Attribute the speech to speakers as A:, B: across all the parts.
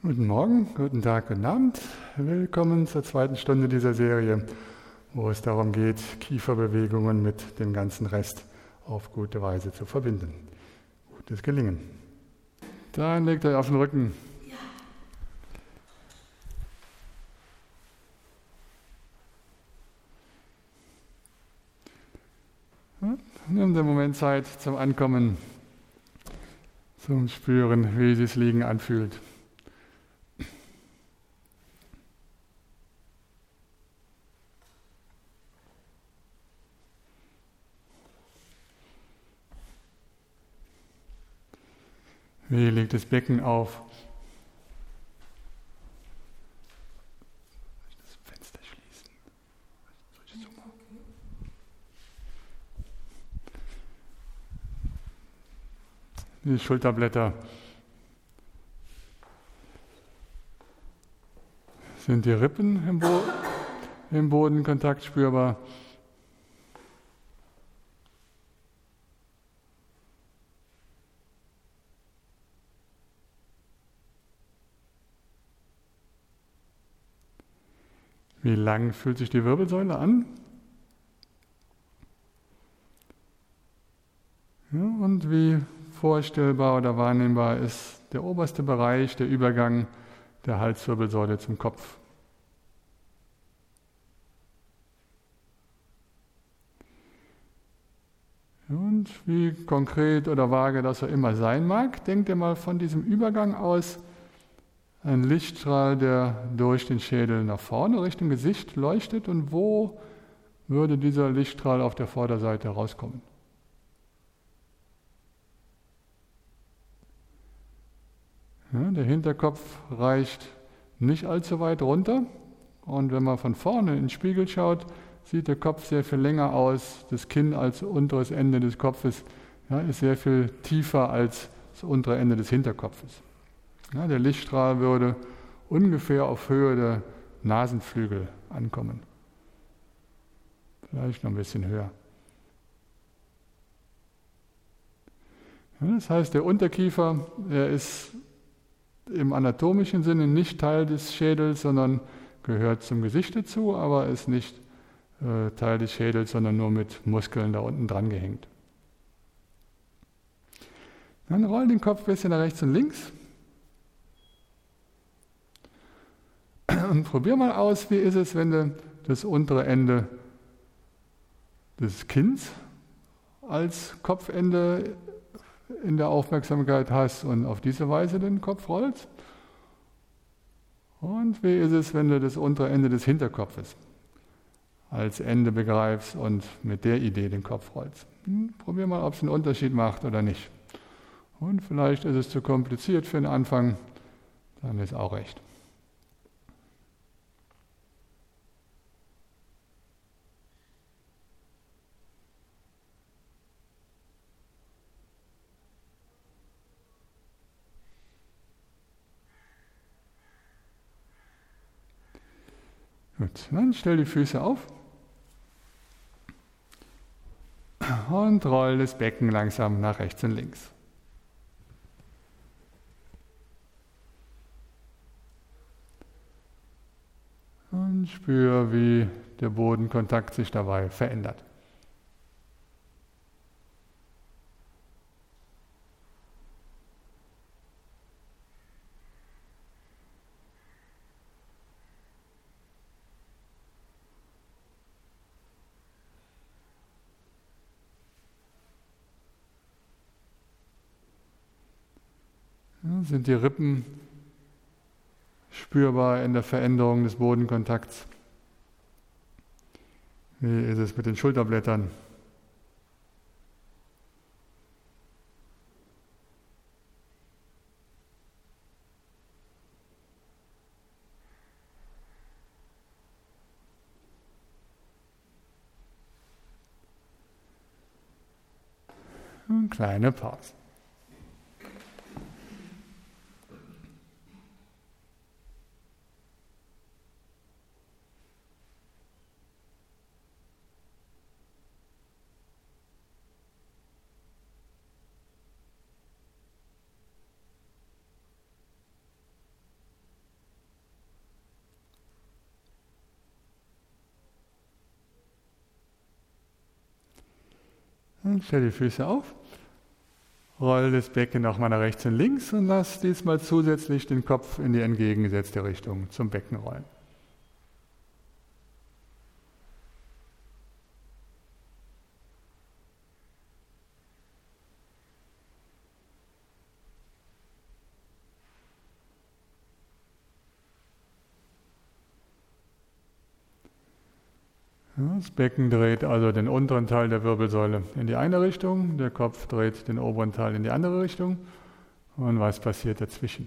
A: Guten Morgen, guten Tag, guten Abend. Willkommen zur zweiten Stunde dieser Serie, wo es darum geht, Kieferbewegungen mit dem ganzen Rest auf gute Weise zu verbinden. Gutes Gelingen. Dann legt euch auf den Rücken. Nehmt den Moment Zeit zum Ankommen, zum Spüren, wie sich das Liegen anfühlt. Wie liegt das Becken auf? Soll ich das Fenster schließen? Die Schulterblätter. Sind die Rippen im Bodenkontakt spürbar? Wie lang fühlt sich die Wirbelsäule an? Ja, und wie vorstellbar oder wahrnehmbar ist der oberste Bereich, der Übergang der Halswirbelsäule zum Kopf? Und wie konkret oder vage das auch immer sein mag, denkt ihr mal von diesem Übergang aus, ein Lichtstrahl, der durch den Schädel nach vorne Richtung Gesicht leuchtet, und wo würde dieser Lichtstrahl auf der Vorderseite rauskommen? Ja, der Hinterkopf reicht nicht allzu weit runter, und wenn man von vorne in den Spiegel schaut, sieht der Kopf sehr viel länger aus. Das Kinn als unteres Ende des Kopfes ist sehr viel tiefer als das untere Ende des Hinterkopfes. Ja, der Lichtstrahl würde ungefähr auf Höhe der Nasenflügel ankommen. Vielleicht noch ein bisschen höher. Ja, das heißt, der Unterkiefer, der ist im anatomischen Sinne nicht Teil des Schädels, sondern gehört zum Gesicht dazu, aber ist nicht Teil des Schädels, sondern nur mit Muskeln da unten dran gehängt. Dann roll den Kopf ein bisschen nach rechts und links. Und probier mal aus, wie ist es, wenn du das untere Ende des Kinns als Kopfende in der Aufmerksamkeit hast und auf diese Weise den Kopf rollst. Und wie ist es, wenn du das untere Ende des Hinterkopfes als Ende begreifst und mit der Idee den Kopf rollst. Probier mal, ob es einen Unterschied macht oder nicht. Und vielleicht ist es zu kompliziert für den Anfang, dann ist auch recht. Gut, dann stell die Füße auf und roll das Becken langsam nach rechts und links. Und spür, wie der Bodenkontakt sich dabei verändert. Sind die Rippen spürbar in der Veränderung des Bodenkontakts? Wie ist es mit den Schulterblättern? Eine kleine Pause. Und stell die Füße auf, roll das Becken nochmal nach rechts und links und lass diesmal zusätzlich den Kopf in die entgegengesetzte Richtung zum Becken rollen. Das Becken dreht also den unteren Teil der Wirbelsäule in die eine Richtung, der Kopf dreht den oberen Teil in die andere Richtung. Und was passiert dazwischen?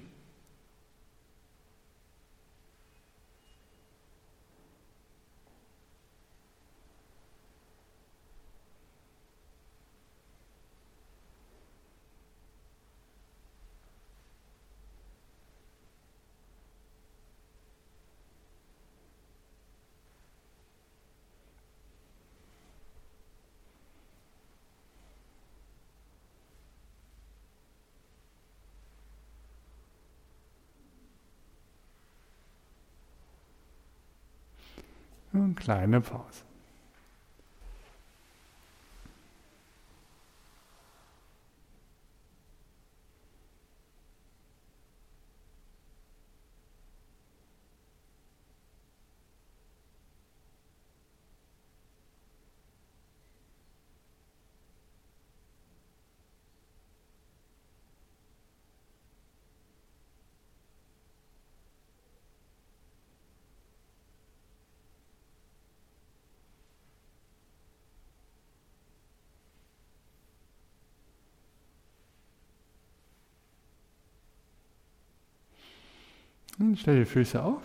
A: Eine kleine Pause. Und stell die Füße auf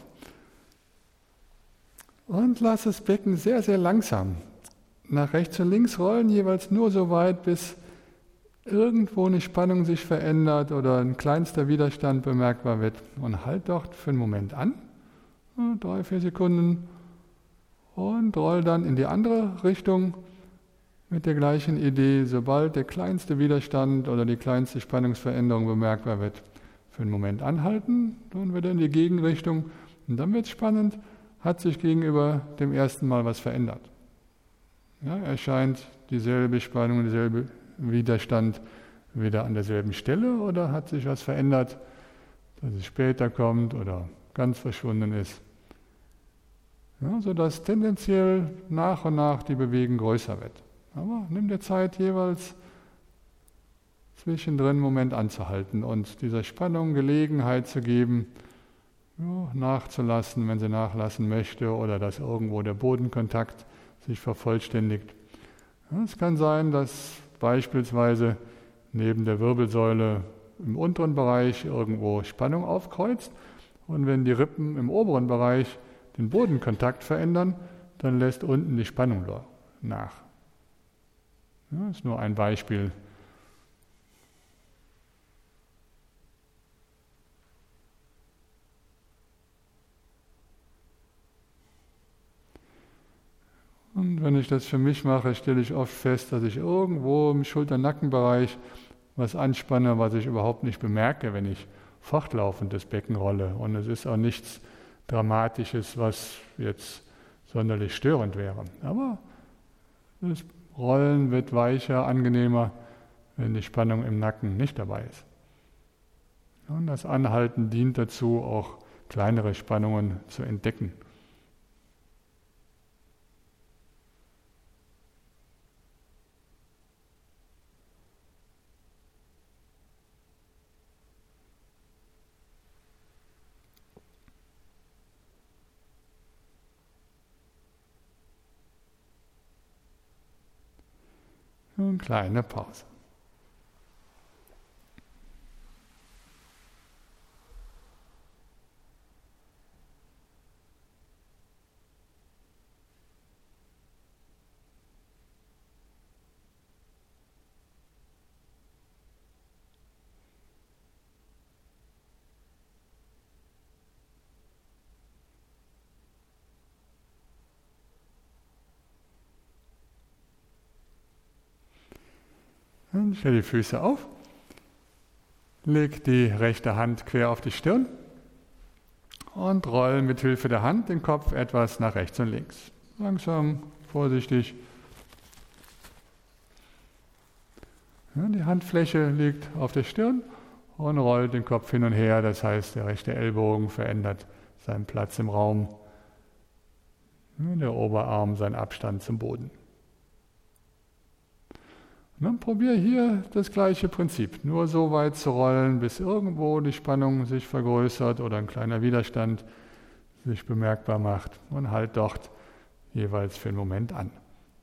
A: und lass das Becken sehr, sehr langsam nach rechts und links rollen, jeweils nur so weit, bis irgendwo eine Spannung sich verändert oder ein kleinster Widerstand bemerkbar wird. Und halt dort für einen Moment an, 3, 4 Sekunden, und roll dann in die andere Richtung mit der gleichen Idee, sobald der kleinste Widerstand oder die kleinste Spannungsveränderung bemerkbar wird. Für einen Moment anhalten, dann wieder in die Gegenrichtung und dann wird es spannend, hat sich gegenüber dem ersten Mal was verändert. Ja, erscheint dieselbe Spannung, dieselbe Widerstand wieder an derselben Stelle oder hat sich was verändert, dass es später kommt oder ganz verschwunden ist. Ja, sodass tendenziell nach und nach die Bewegung größer wird. Aber nimm dir Zeit jeweils zwischendrin einen Moment anzuhalten und dieser Spannung Gelegenheit zu geben, ja, nachzulassen, wenn sie nachlassen möchte, oder dass irgendwo der Bodenkontakt sich vervollständigt. Ja, es kann sein, dass beispielsweise neben der Wirbelsäule im unteren Bereich irgendwo Spannung aufkreuzt und wenn die Rippen im oberen Bereich den Bodenkontakt verändern, dann lässt unten die Spannung nach. Ja, das ist nur ein Beispiel. Und wenn ich das für mich mache, stelle ich oft fest, dass ich irgendwo im Schulter-Nackenbereich was anspanne, was ich überhaupt nicht bemerke, wenn ich fortlaufend das Becken rolle. Und es ist auch nichts Dramatisches, was jetzt sonderlich störend wäre. Aber das Rollen wird weicher, angenehmer, wenn die Spannung im Nacken nicht dabei ist. Und das Anhalten dient dazu, auch kleinere Spannungen zu entdecken. Eine kleine Pause. Dann stell die Füße auf, leg die rechte Hand quer auf die Stirn und roll mit Hilfe der Hand den Kopf etwas nach rechts und links. Langsam, vorsichtig. Ja, die Handfläche liegt auf der Stirn und rollt den Kopf hin und her. Das heißt, der rechte Ellbogen verändert seinen Platz im Raum. Ja, der Oberarm seinen Abstand zum Boden. Und dann probiere hier das gleiche Prinzip. Nur so weit zu rollen, bis irgendwo die Spannung sich vergrößert oder ein kleiner Widerstand sich bemerkbar macht. Und halt dort jeweils für einen Moment an.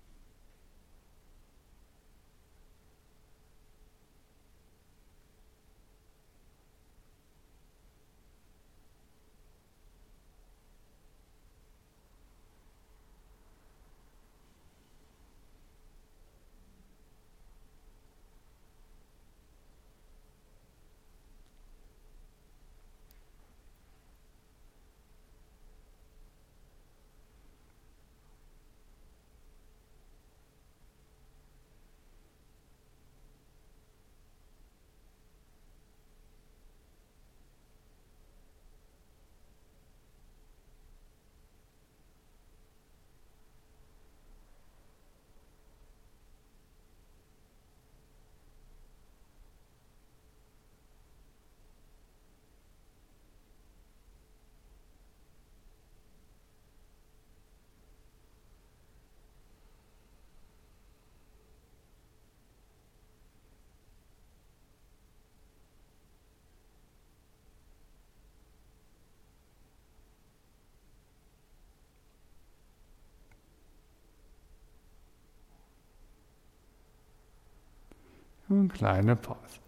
A: Und kleine Pause.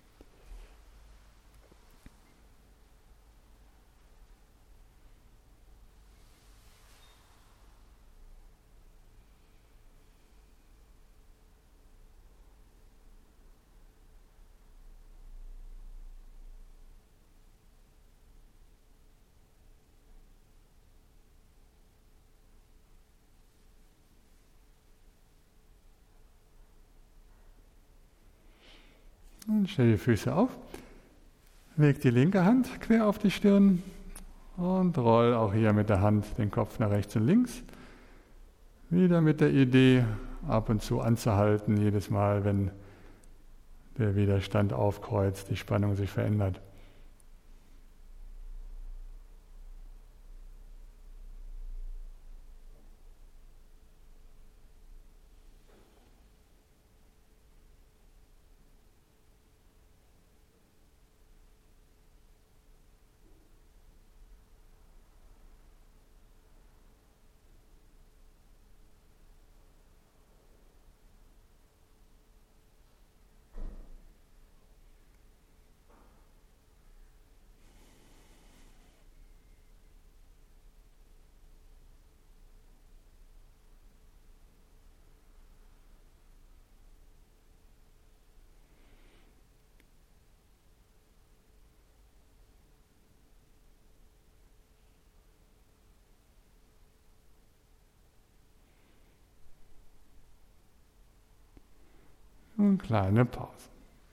A: Und stell die Füße auf. Leg die linke Hand quer auf die Stirn und roll auch hier mit der Hand den Kopf nach rechts und links. Wieder mit der Idee, ab und zu anzuhalten, jedes Mal, wenn der Widerstand aufkreuzt, die Spannung sich verändert. Und kleine Pause.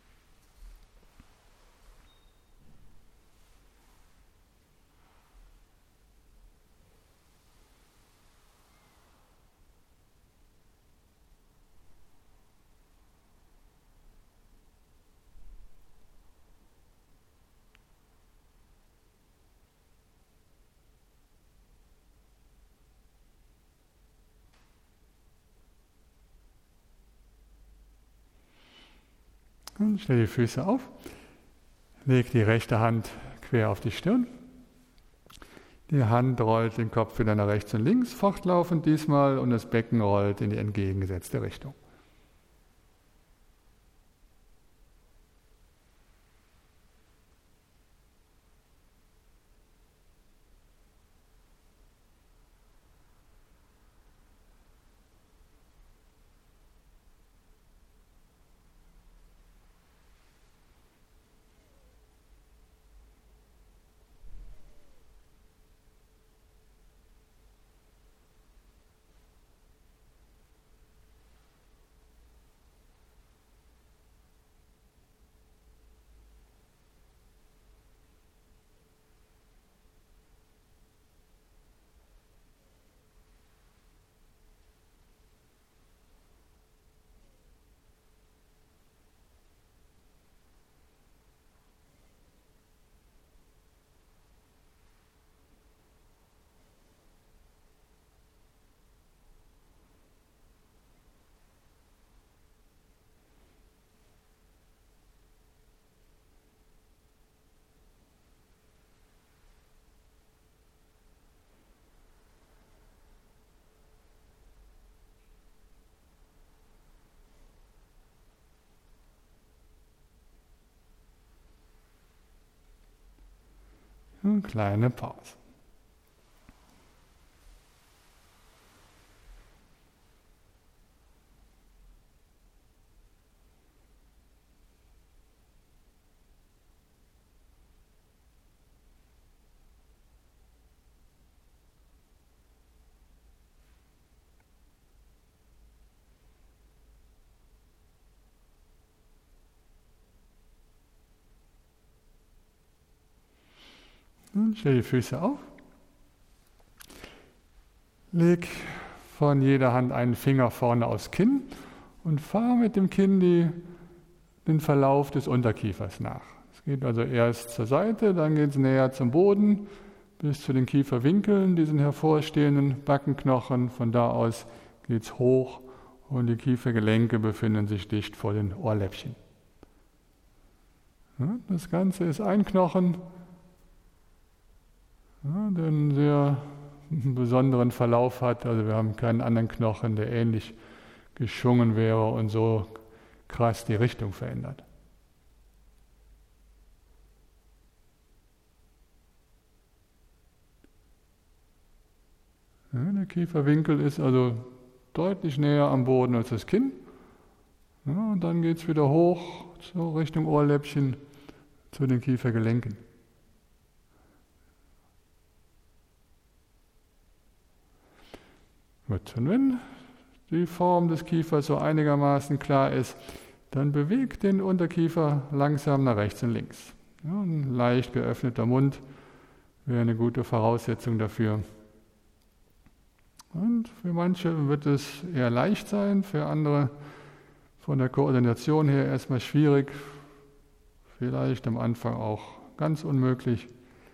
A: Und stell die Füße auf. Leg die rechte Hand quer auf die Stirn. Die Hand rollt den Kopf wieder nach rechts und links, fortlaufend diesmal, und das Becken rollt in die entgegengesetzte Richtung. Eine kleine Pause. Und stell die Füße auf. Leg von jeder Hand einen Finger vorne aufs Kinn und fahr mit dem Kinn den Verlauf des Unterkiefers nach. Es geht also erst zur Seite, dann geht es näher zum Boden bis zu den Kieferwinkeln, diesen hervorstehenden Backenknochen. Von da aus geht es hoch und die Kiefergelenke befinden sich dicht vor den Ohrläppchen. Ja, das Ganze ist ein Knochen, ja, der einen sehr besonderen Verlauf hat. Also wir haben keinen anderen Knochen, der ähnlich geschwungen wäre und so krass die Richtung verändert. Ja, der Kieferwinkel ist also deutlich näher am Boden als das Kinn. Ja, und dann geht es wieder hoch zur Richtung Ohrläppchen, zu den Kiefergelenken. Gut, und wenn die Form des Kiefers so einigermaßen klar ist, dann bewegt den Unterkiefer langsam nach rechts und links. Ja, ein leicht geöffneter Mund wäre eine gute Voraussetzung dafür. Und für manche wird es eher leicht sein, für andere von der Koordination her erstmal schwierig, vielleicht am Anfang auch ganz unmöglich.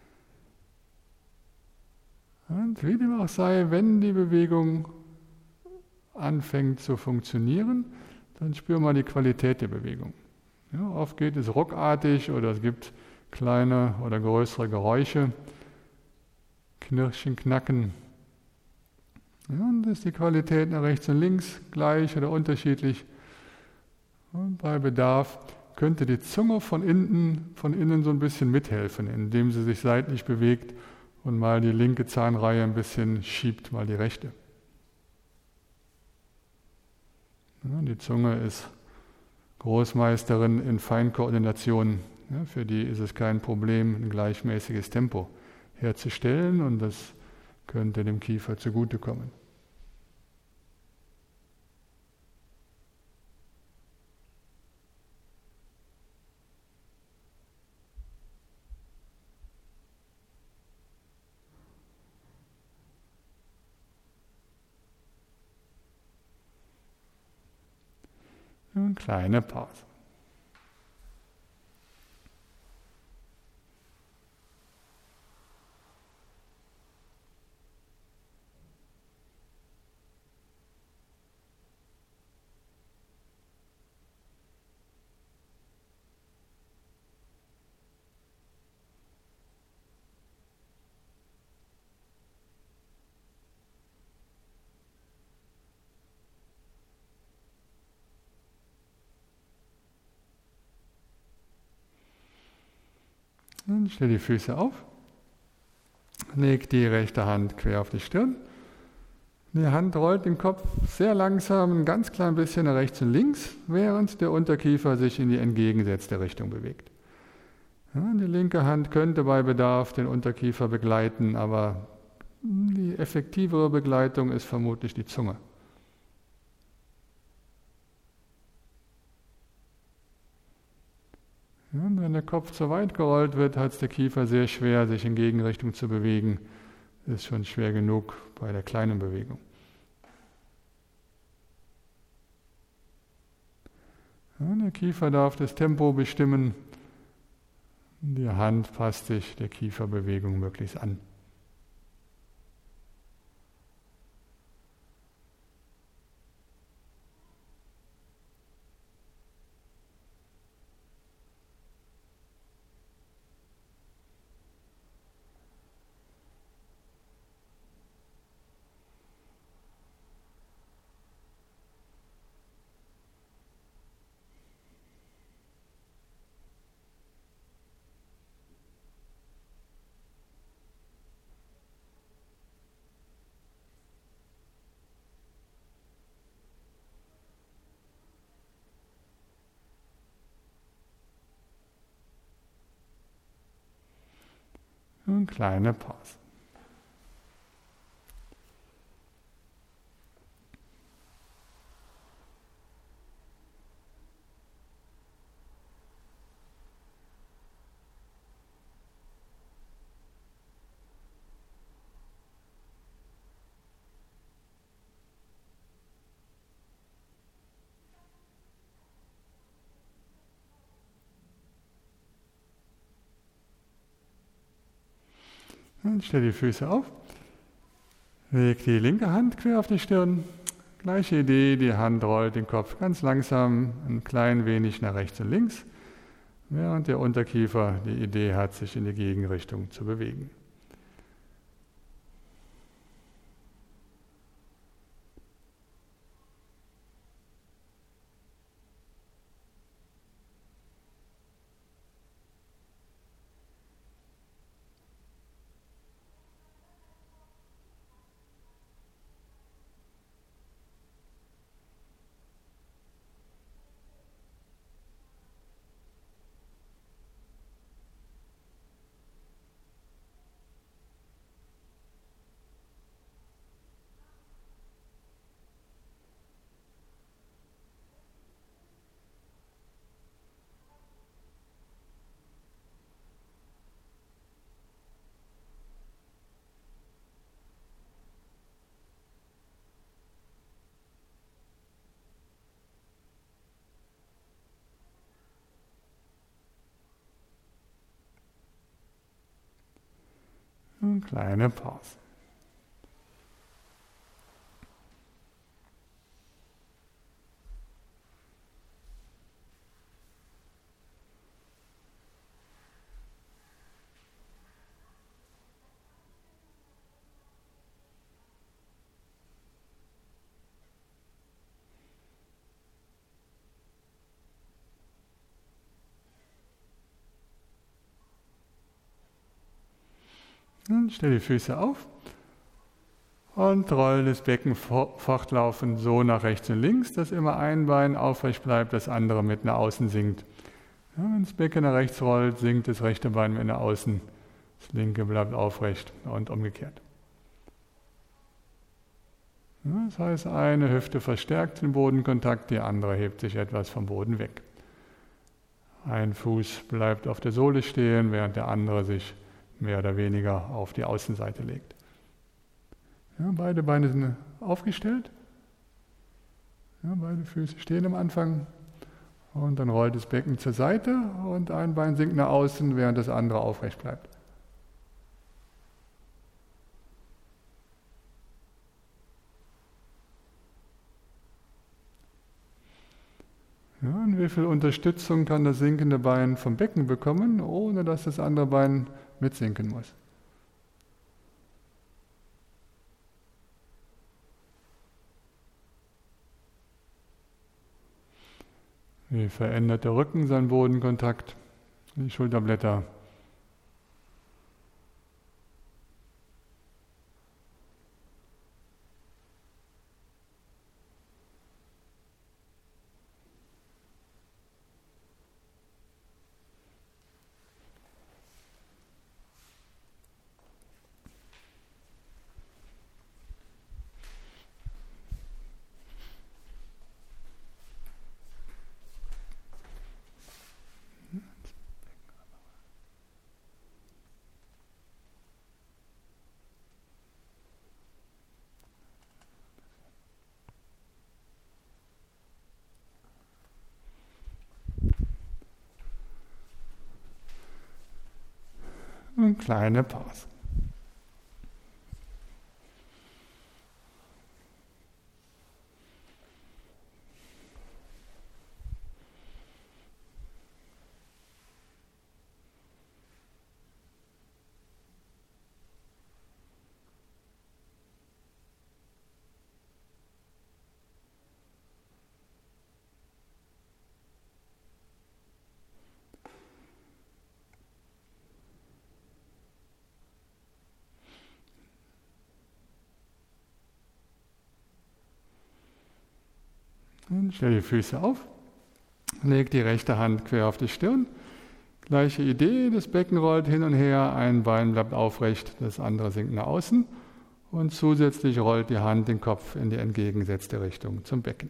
A: Und wie dem auch sei, wenn die Bewegung anfängt zu funktionieren, dann spür mal die Qualität der Bewegung. Ja, oft geht es ruckartig oder es gibt kleine oder größere Geräusche, Knirschen, Knacken. Ja, und ist die Qualität nach rechts und links gleich oder unterschiedlich. Und bei Bedarf könnte die Zunge von innen so ein bisschen mithelfen, indem sie sich seitlich bewegt und mal die linke Zahnreihe ein bisschen schiebt, mal die rechte. Ja, die Zunge ist Großmeisterin in Feinkoordination. Ja, für die ist es kein Problem, ein gleichmäßiges Tempo herzustellen und das könnte dem Kiefer zugutekommen. Eine kleine Pause. Dann stell die Füße auf, leg die rechte Hand quer auf die Stirn. Die Hand rollt den Kopf sehr langsam ein ganz klein bisschen nach rechts und links, während der Unterkiefer sich in die entgegengesetzte Richtung bewegt. Ja, die linke Hand könnte bei Bedarf den Unterkiefer begleiten, aber die effektivere Begleitung ist vermutlich die Zunge. Ja, wenn der Kopf zu weit gerollt wird, hat es der Kiefer sehr schwer, sich in Gegenrichtung zu bewegen. Das ist schon schwer genug bei der kleinen Bewegung. Ja, der Kiefer darf das Tempo bestimmen. Die Hand passt sich der Kieferbewegung möglichst an. Eine kleine Pause. Und stell die Füße auf. Leg die linke Hand quer auf die Stirn. Gleiche Idee, die Hand rollt den Kopf ganz langsam ein klein wenig nach rechts und links, während der Unterkiefer die Idee hat, sich in die Gegenrichtung zu bewegen. Eine kleine Pause. Dann stell die Füße auf und roll das Becken fortlaufend so nach rechts und links, dass immer ein Bein aufrecht bleibt, das andere mit nach außen sinkt. Ja, wenn das Becken nach rechts rollt, sinkt das rechte Bein mit nach außen, das linke bleibt aufrecht und umgekehrt. Ja, das heißt, eine Hüfte verstärkt den Bodenkontakt, die andere hebt sich etwas vom Boden weg. Ein Fuß bleibt auf der Sohle stehen, während der andere sich mehr oder weniger auf die Außenseite legt. Ja, beide Beine sind aufgestellt. Ja, beide Füße stehen am Anfang. Und dann rollt das Becken zur Seite und ein Bein sinkt nach außen, während das andere aufrecht bleibt. Ja, und wie viel Unterstützung kann das sinkende Bein vom Becken bekommen, ohne dass das andere Bein mitsinken muss? Wie verändert der Rücken seinen Bodenkontakt, die Schulterblätter? Eine kleine Pause. Und stell die Füße auf, leg die rechte Hand quer auf die Stirn, Gleiche Idee, das Becken rollt hin und her, ein Bein bleibt aufrecht, das andere sinkt nach außen und zusätzlich rollt die Hand den Kopf in die entgegengesetzte Richtung zum Becken.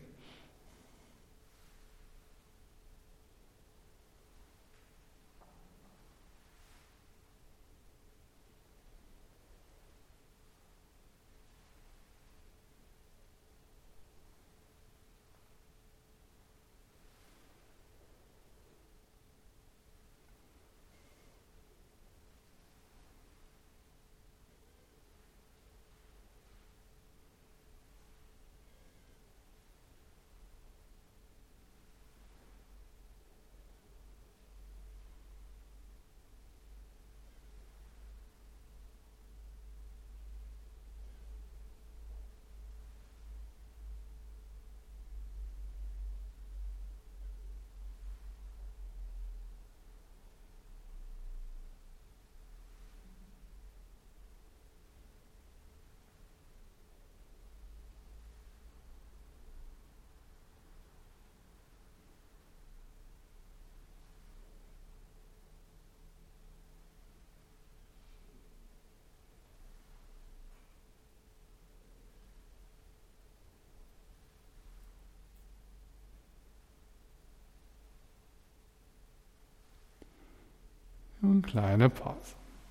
A: Und kleine Pause.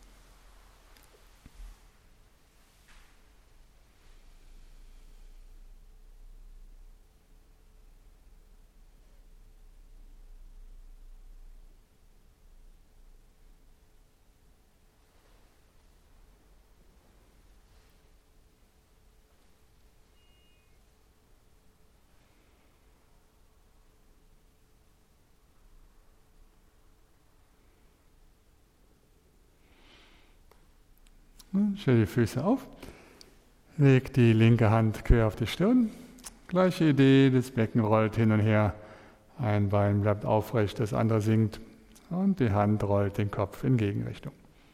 A: Stell die Füße auf, leg die linke Hand quer auf die Stirn. Gleiche Idee, das Becken rollt hin und her, ein Bein bleibt aufrecht, das andere sinkt und die Hand rollt den Kopf in Gegenrichtung.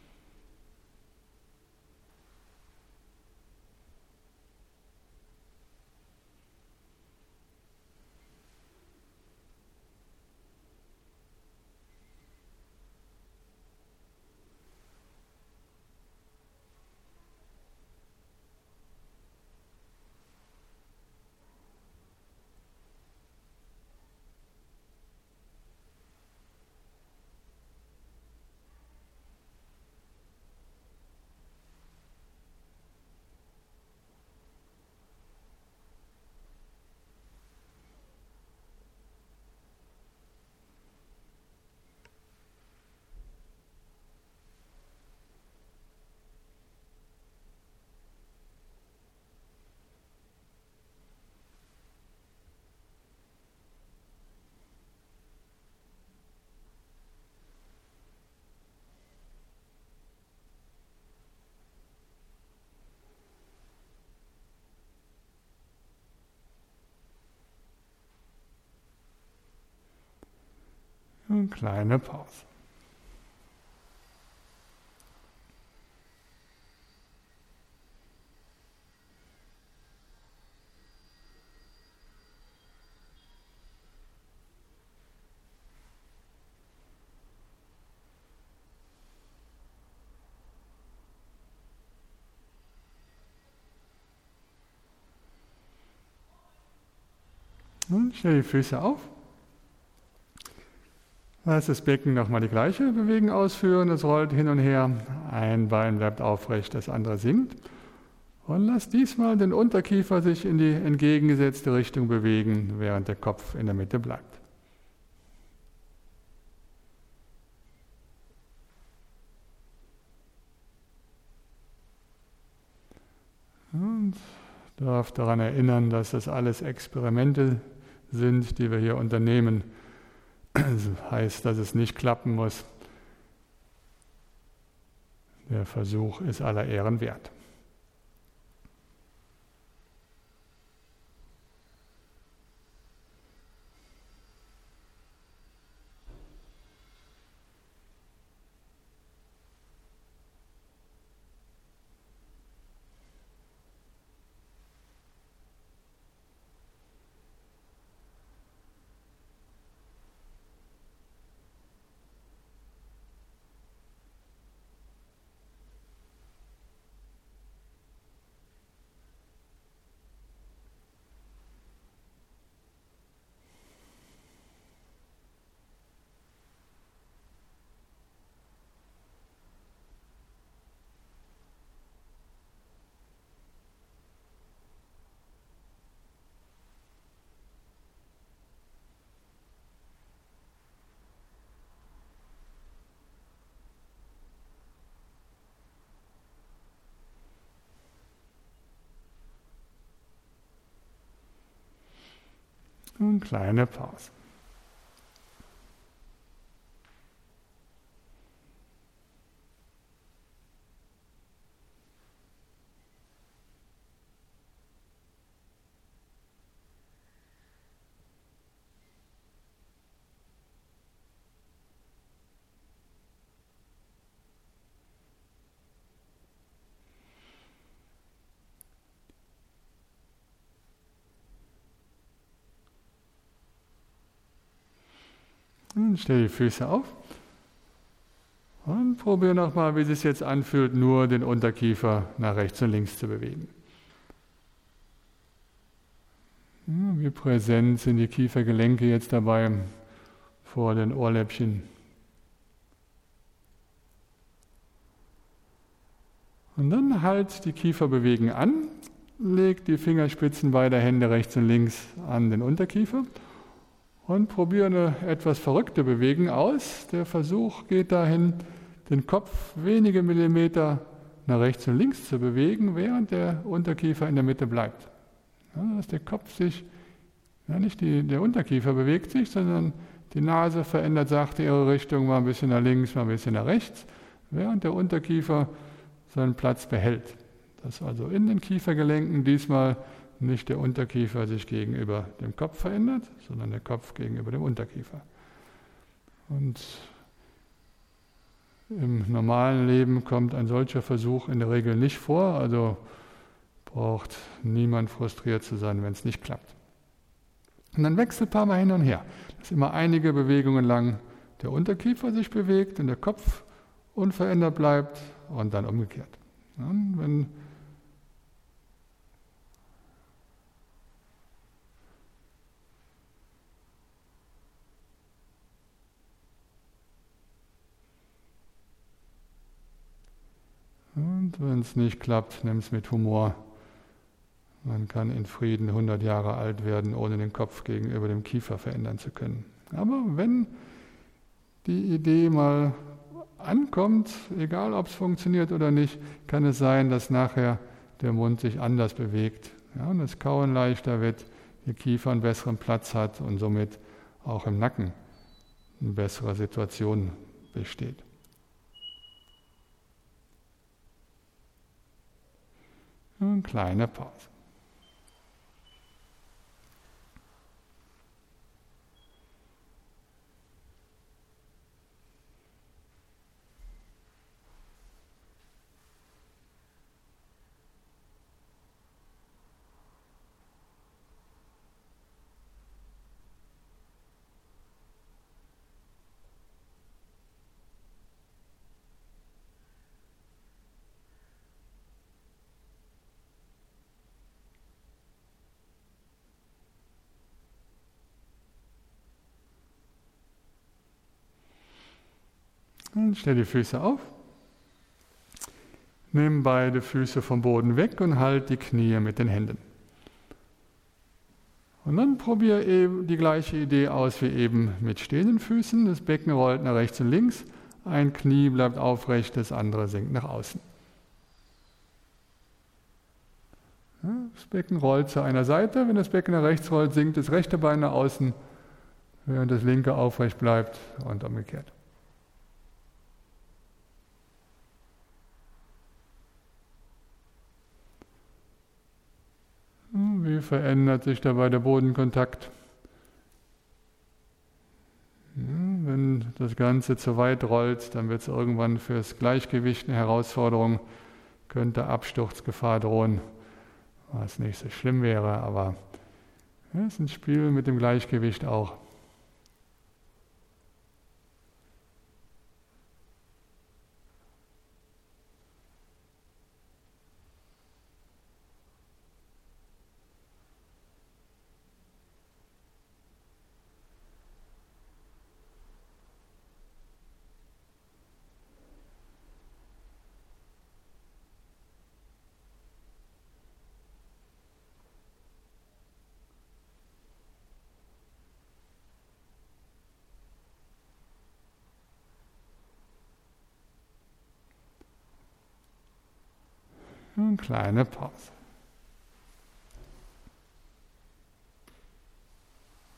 A: Und kleine Pause. Und stell die Füße auf. Lass das Becken nochmal die gleiche Bewegung ausführen. Es rollt hin und her. Ein Bein bleibt aufrecht, das andere sinkt. Und lass diesmal den Unterkiefer sich in die entgegengesetzte Richtung bewegen, während der Kopf in der Mitte bleibt. Und darf daran erinnern, dass das alles Experimente sind, die wir hier unternehmen. Das heißt, dass es nicht klappen muss. Der Versuch ist aller Ehren wert. Eine kleine Pause. Und stell die Füße auf und probiere nochmal, wie es sich jetzt anfühlt, nur den Unterkiefer nach rechts und links zu bewegen. Wie präsent sind die Kiefergelenke jetzt dabei vor den Ohrläppchen. Und dann halt die Kieferbewegung an, leg die Fingerspitzen beider Hände rechts und links an den Unterkiefer und probiere eine etwas verrückte Bewegung aus. Der Versuch geht dahin, den Kopf wenige Millimeter nach rechts und links zu bewegen, während der Unterkiefer in der Mitte bleibt. Ja, dass der Kopf sich, ja nicht der Unterkiefer bewegt sich, sondern die Nase verändert sachte ihre Richtung, mal ein bisschen nach links, mal ein bisschen nach rechts, während der Unterkiefer seinen Platz behält. Dass also in den Kiefergelenken diesmal nicht der Unterkiefer sich gegenüber dem Kopf verändert, sondern der Kopf gegenüber dem Unterkiefer. Und im normalen Leben kommt ein solcher Versuch in der Regel nicht vor, also braucht niemand frustriert zu sein, wenn es nicht klappt. Und dann wechselt ein paar Mal hin und her, dass immer einige Bewegungen lang der Unterkiefer sich bewegt und der Kopf unverändert bleibt und dann umgekehrt. Ja, und wenn es nicht klappt, nimm es mit Humor. Man kann in Frieden 100 Jahre alt werden, ohne den Kopf gegenüber dem Kiefer verändern zu können. Aber wenn die Idee mal ankommt, egal ob es funktioniert oder nicht, kann es sein, dass nachher der Mund sich anders bewegt, ja, und das Kauen leichter wird, der Kiefer einen besseren Platz hat und somit auch im Nacken eine bessere Situation besteht. Eine kleine Pause. Und stell die Füße auf. Nimm beide Füße vom Boden weg und halt die Knie mit den Händen. Und dann probiere eben die gleiche Idee aus wie eben mit stehenden Füßen. Das Becken rollt nach rechts und links, ein Knie bleibt aufrecht, das andere sinkt nach außen. Das Becken rollt zu einer Seite, wenn das Becken nach rechts rollt, sinkt das rechte Bein nach außen, während das linke aufrecht bleibt und umgekehrt. Wie verändert sich dabei der Bodenkontakt? Wenn das Ganze zu weit rollt, dann wird es irgendwann fürs Gleichgewicht eine Herausforderung, könnte Absturzgefahr drohen, was nicht so schlimm wäre, aber es ist ein Spiel mit dem Gleichgewicht auch. Eine kleine Pause.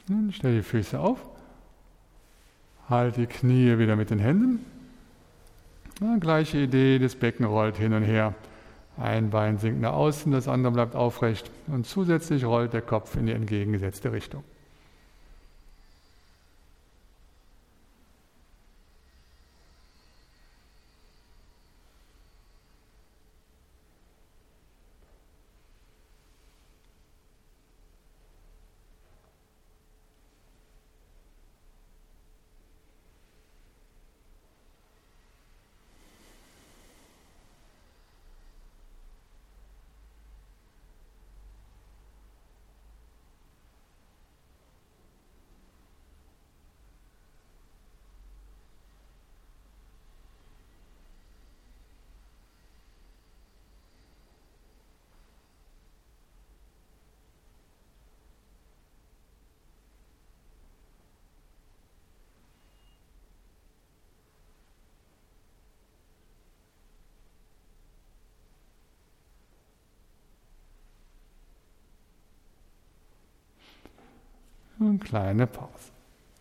A: Dann stell die Füße auf, halt die Knie wieder mit den Händen. Ja, gleiche Idee, das Becken rollt hin und her. Ein Bein sinkt nach außen, das andere bleibt aufrecht und zusätzlich rollt der Kopf in die entgegengesetzte Richtung. Eine kleine Pause.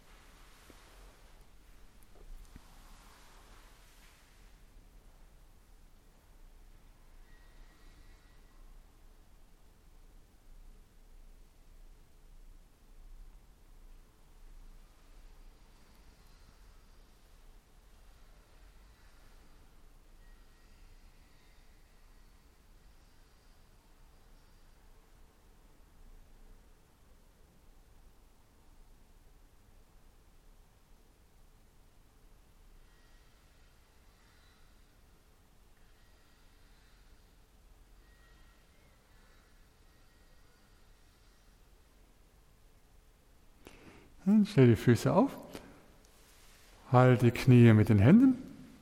A: Dann stell die Füße auf, halt die Knie mit den Händen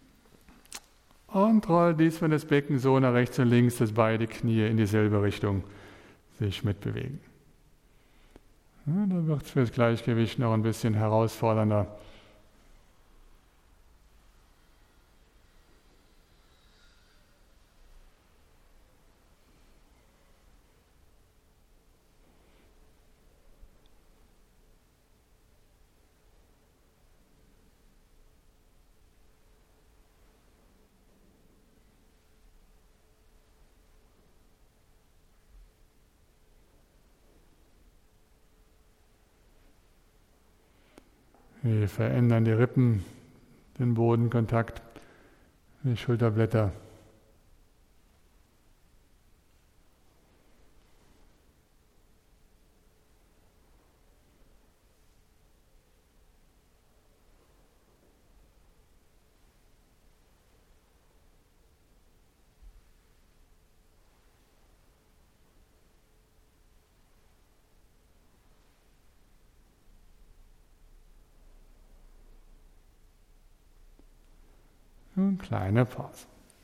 A: und roll diesmal das Becken so nach rechts und links, dass beide Knie in dieselbe Richtung sich mitbewegen. Ja, da wird es für das Gleichgewicht noch ein bisschen herausfordernder. Wir verändern die Rippen, den Bodenkontakt, die Schulterblätter. Eine kleine Pause.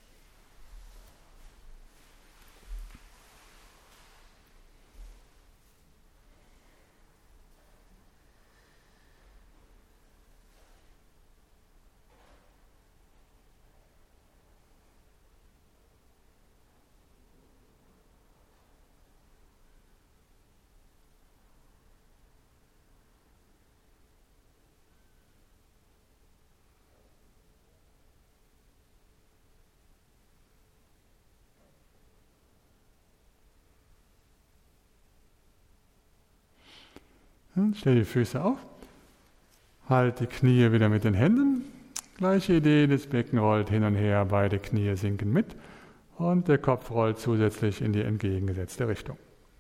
A: Dann stell die Füße auf, halt die Knie wieder mit den Händen. Gleiche Idee, das Becken rollt hin und her, beide Knie sinken mit und der Kopf rollt zusätzlich in die entgegengesetzte Richtung.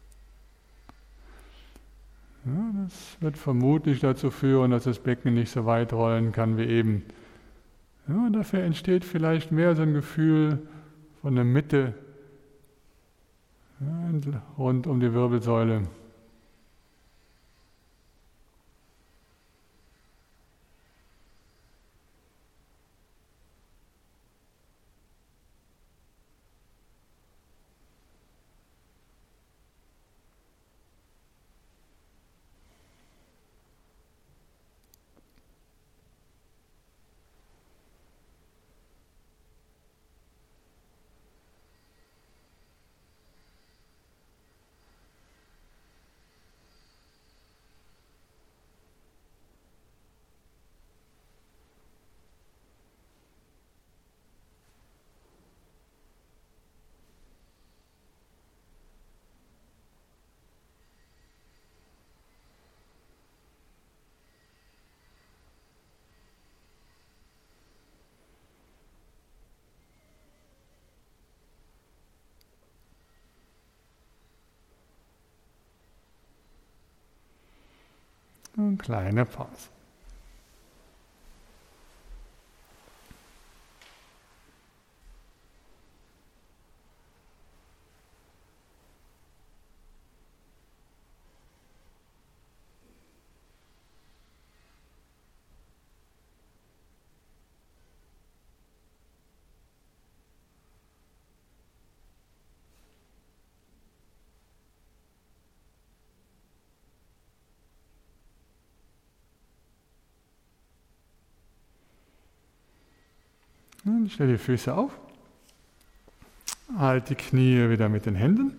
A: Ja, das wird vermutlich dazu führen, dass das Becken nicht so weit rollen kann wie eben. Ja, dafür entsteht vielleicht mehr so ein Gefühl von der Mitte, ja, rund um die Wirbelsäule. Eine kleine Pause. Und stell die Füße auf. Halt die Knie wieder mit den Händen.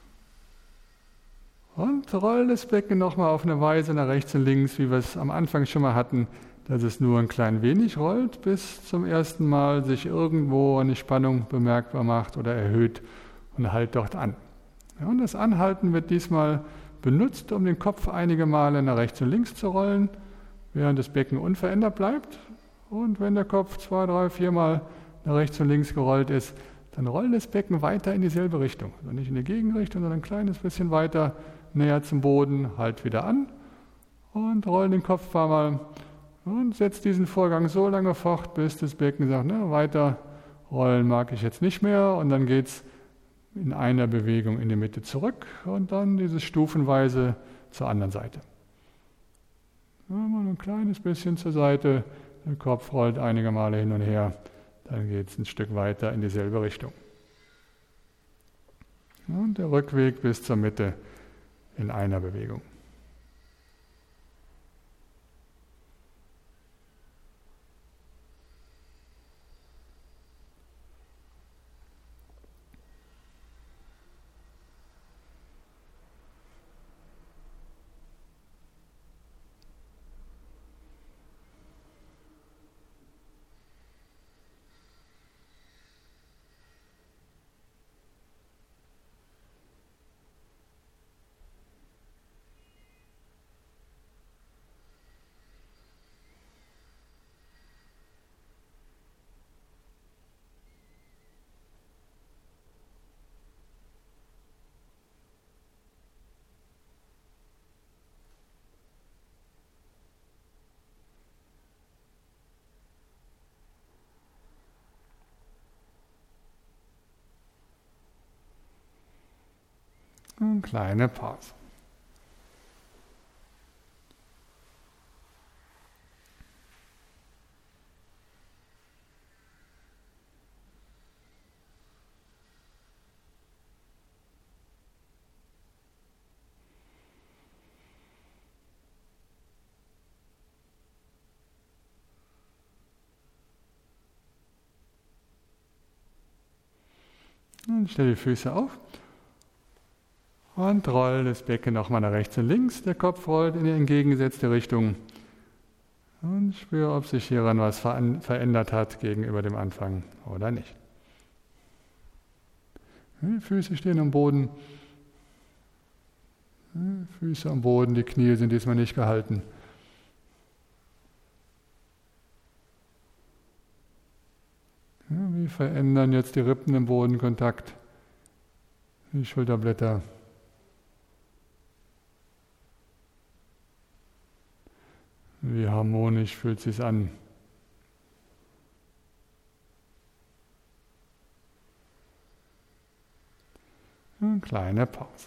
A: Und roll das Becken nochmal auf eine Weise nach rechts und links, wie wir es am Anfang schon mal hatten, dass es nur ein klein wenig rollt, bis zum ersten Mal sich irgendwo eine Spannung bemerkbar macht oder erhöht und halt dort an. Ja, und das Anhalten wird diesmal benutzt, um den Kopf einige Male nach rechts und links zu rollen, während das Becken unverändert bleibt. Und wenn der Kopf 2, 3, 4 Mal nach rechts und links gerollt ist, dann roll das Becken weiter in dieselbe Richtung. Also nicht in die Gegenrichtung, sondern ein kleines bisschen weiter näher zum Boden, halt wieder an und roll den Kopf ein paar Mal und setz diesen Vorgang so lange fort, bis das Becken sagt, weiter rollen mag ich jetzt nicht mehr, und dann geht es in einer Bewegung in die Mitte zurück und dann dieses stufenweise zur anderen Seite. Mal ein kleines bisschen zur Seite, der Kopf rollt einige Male hin und her, dann geht es ein Stück weiter in dieselbe Richtung. Und der Rückweg bis zur Mitte in einer Bewegung. Eine kleine Pause. Und stell die Füße auf und roll das Becken nochmal nach rechts und links. Der Kopf rollt in die entgegengesetzte Richtung. Und spür, ob sich hieran was verändert hat gegenüber dem Anfang oder nicht. Die Füße stehen am Boden. Füße am Boden, die Knie sind diesmal nicht gehalten. Wie verändern jetzt die Rippen im Bodenkontakt? Die Schulterblätter. Wie harmonisch fühlt es sich an? Eine kleine Pause.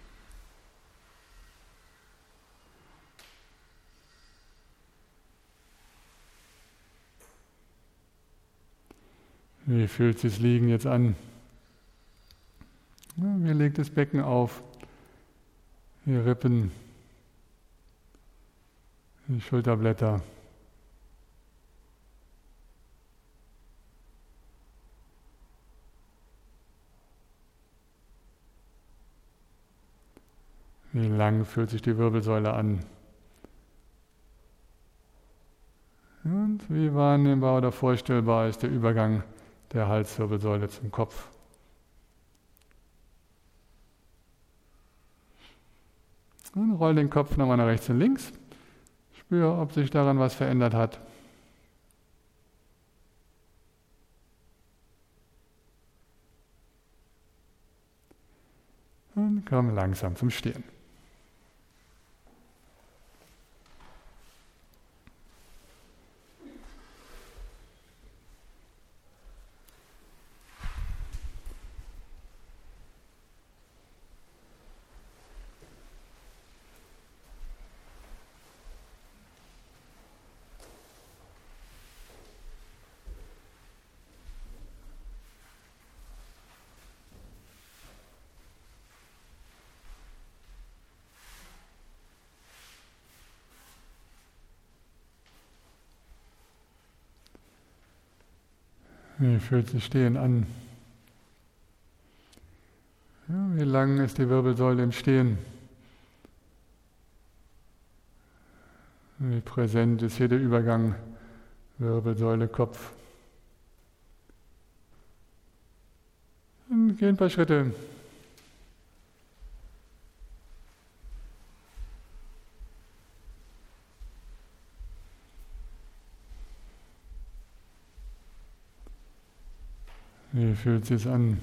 A: Wie fühlt sich das Liegen jetzt an? Wie legt das Becken auf? Die Rippen, die Schulterblätter. Wie lang fühlt sich die Wirbelsäule an? Und wie wahrnehmbar oder vorstellbar ist der Übergang der Halswirbelsäule zum Kopf? Und roll den Kopf nochmal nach rechts und links. Spür, ob sich daran was verändert hat. Und komm langsam zum Stehen. Wie fühlt sich Stehen an? Ja, wie lang ist die Wirbelsäule im Stehen? Wie präsent ist hier der Übergang Wirbelsäule, Kopf? Dann gehen ein paar Schritte. Wie fühlt es sich an?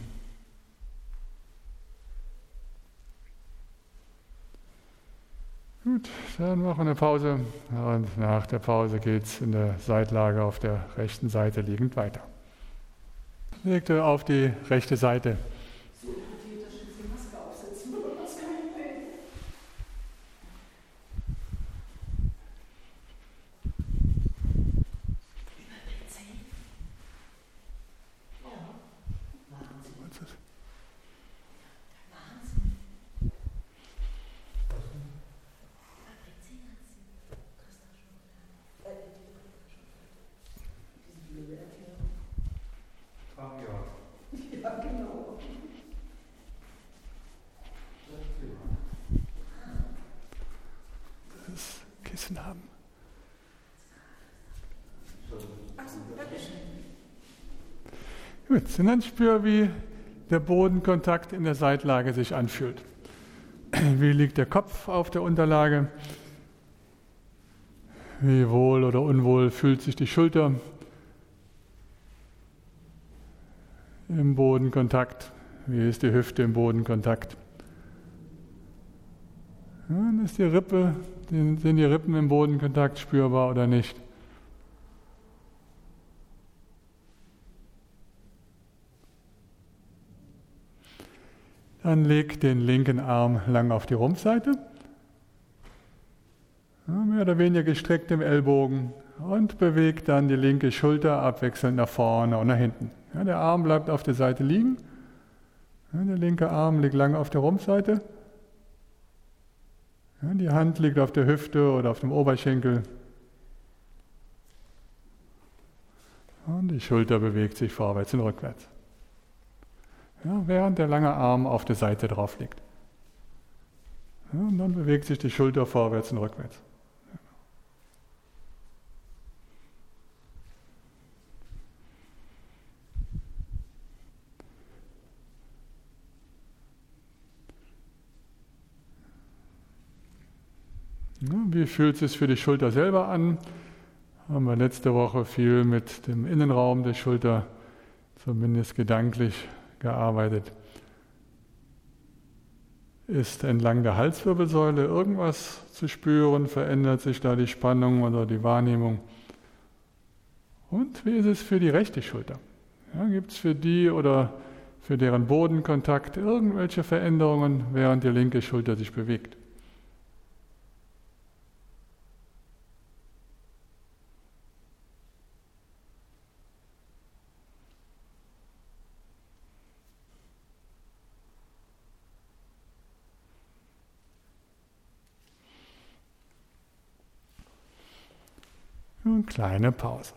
A: Gut, dann machen wir eine Pause und nach der Pause geht es in der Seitlage auf der rechten Seite liegend weiter. Legte auf die rechte Seite.
B: So interpretiert, dass jetzt die Maske aufsetzen oder was kann ich denn? Ja, genau.
A: Das Kissen haben.
B: Ach so, Dankeschön.
A: Gut, und dann spür, wie der Bodenkontakt in der Seitlage sich anfühlt. Wie liegt der Kopf auf der Unterlage? Wie wohl oder unwohl fühlt sich die Schulter im Bodenkontakt? Wie ist die Hüfte im Bodenkontakt? Ja, dann ist die Rippe, sind die Rippen im Bodenkontakt spürbar oder nicht? Dann leg den linken Arm lang auf die Rumpfseite, ja, mehr oder weniger gestreckt im Ellbogen und bewegt dann die linke Schulter abwechselnd nach vorne und nach hinten. Ja, der Arm bleibt auf der Seite liegen, ja, der linke Arm liegt lang auf der Rumpfseite, ja, die Hand liegt auf der Hüfte oder auf dem Oberschenkel und die Schulter bewegt sich vorwärts und rückwärts. Ja, während der lange Arm auf der Seite drauf liegt. Ja, und dann bewegt sich die Schulter vorwärts und rückwärts. Ja, wie fühlt es sich für die Schulter selber an? Haben wir letzte Woche viel mit dem Innenraum der Schulter, zumindest gedanklich, gearbeitet. Ist entlang der Halswirbelsäule irgendwas zu spüren? Verändert sich da die Spannung oder die Wahrnehmung? Und wie ist es für die rechte Schulter? Ja, gibt es für die oder für deren Bodenkontakt irgendwelche Veränderungen, während die linke Schulter sich bewegt? Eine kleine Pause.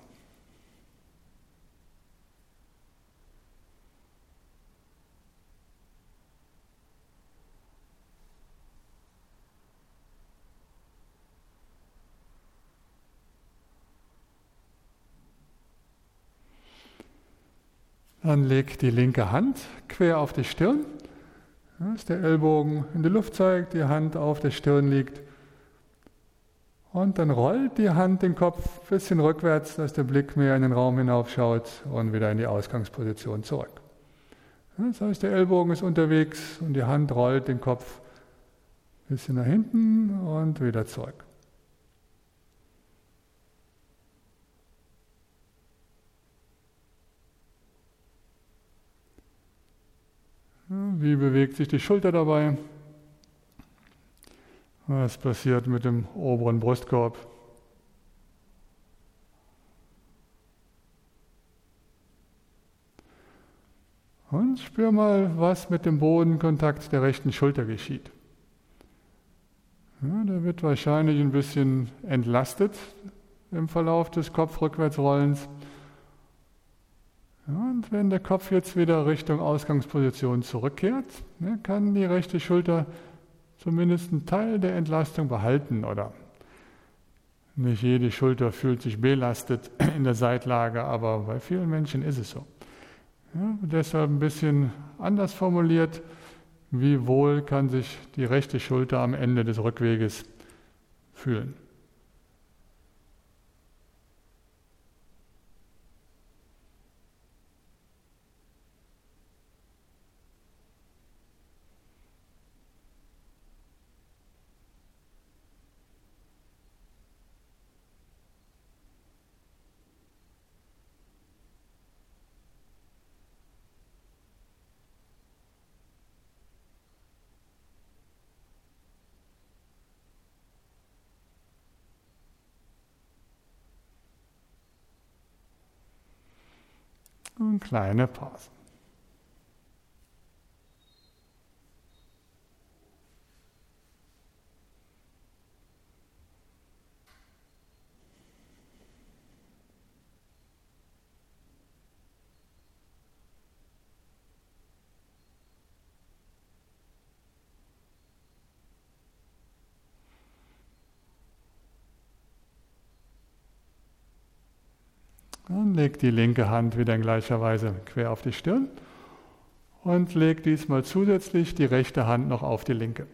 A: Dann leg die linke Hand quer auf die Stirn, dass der Ellbogen in die Luft zeigt, die Hand auf der Stirn liegt. Und dann rollt die Hand den Kopf ein bisschen rückwärts, dass der Blick mehr in den Raum hinaufschaut und wieder in die Ausgangsposition zurück. Das heißt, der Ellbogen ist unterwegs und die Hand rollt den Kopf ein bisschen nach hinten und wieder zurück. Wie bewegt sich die Schulter dabei? Was passiert mit dem oberen Brustkorb? Und spür mal, was mit dem Bodenkontakt der rechten Schulter geschieht. Ja, der wird wahrscheinlich ein bisschen entlastet im Verlauf des Kopfrückwärtsrollens. Ja, und wenn der Kopf jetzt wieder Richtung Ausgangsposition zurückkehrt, kann die rechte Schulter zumindest einen Teil der Entlastung behalten, oder nicht jede Schulter fühlt sich belastet in der Seitlage, aber bei vielen Menschen ist es so. Ja, deshalb ein bisschen anders formuliert, wie wohl kann sich die rechte Schulter am Ende des Rückweges fühlen. Eine kleine Pause. Dann legt die linke Hand wieder in gleicher Weise quer auf die Stirn und legt diesmal zusätzlich die rechte Hand noch auf die linke.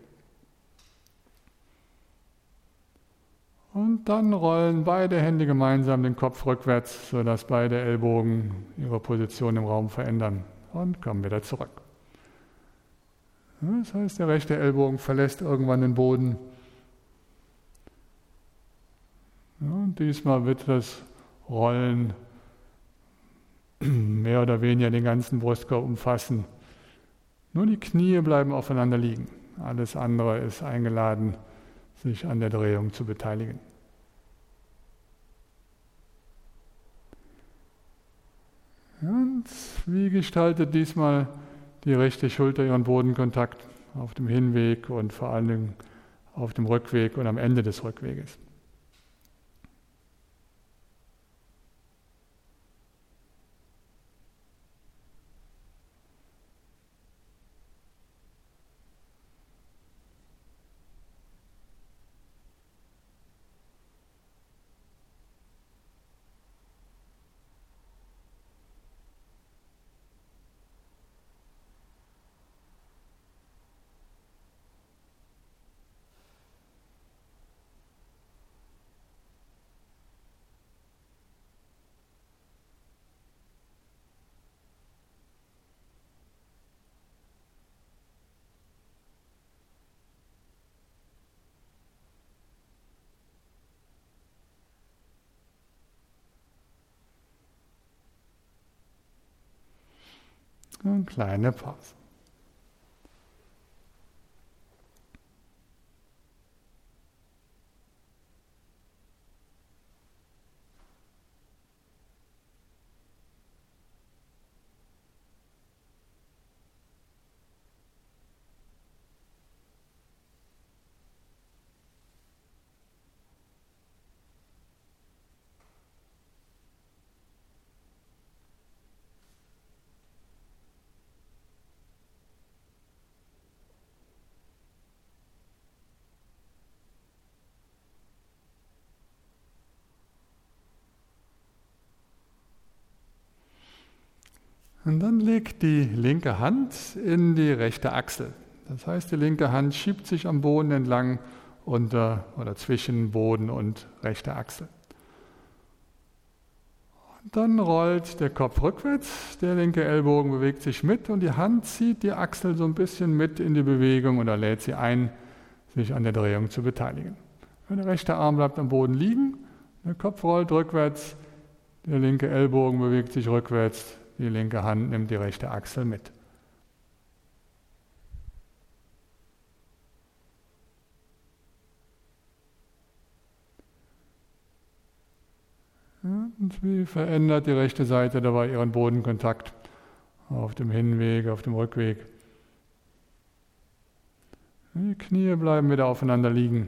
A: Und dann rollen beide Hände gemeinsam den Kopf rückwärts, sodass beide Ellbogen ihre Position im Raum verändern und kommen wieder zurück. Das heißt, der rechte Ellbogen verlässt irgendwann den Boden. Und diesmal wird das Rollen mehr oder weniger den ganzen Brustkorb umfassen. Nur die Knie bleiben aufeinander liegen. Alles andere ist eingeladen, sich an der Drehung zu beteiligen. Und wie gestaltet diesmal die rechte Schulter ihren Bodenkontakt auf dem Hinweg und vor allen Dingen auf dem Rückweg und am Ende des Rückweges? Eine kleine Pause. Und dann legt die linke Hand in die rechte Achsel. Das heißt, die linke Hand schiebt sich am Boden entlang unter oder zwischen Boden und rechter Achsel. Und dann rollt der Kopf rückwärts, der linke Ellbogen bewegt sich mit und die Hand zieht die Achsel so ein bisschen mit in die Bewegung oder lädt sie ein, sich an der Drehung zu beteiligen. Der rechte Arm bleibt am Boden liegen, der Kopf rollt rückwärts, der linke Ellbogen bewegt sich rückwärts, die linke Hand nimmt die rechte Achsel mit. Und wie verändert die rechte Seite dabei ihren Bodenkontakt auf dem Hinweg, auf dem Rückweg? Die Knie bleiben wieder aufeinander liegen.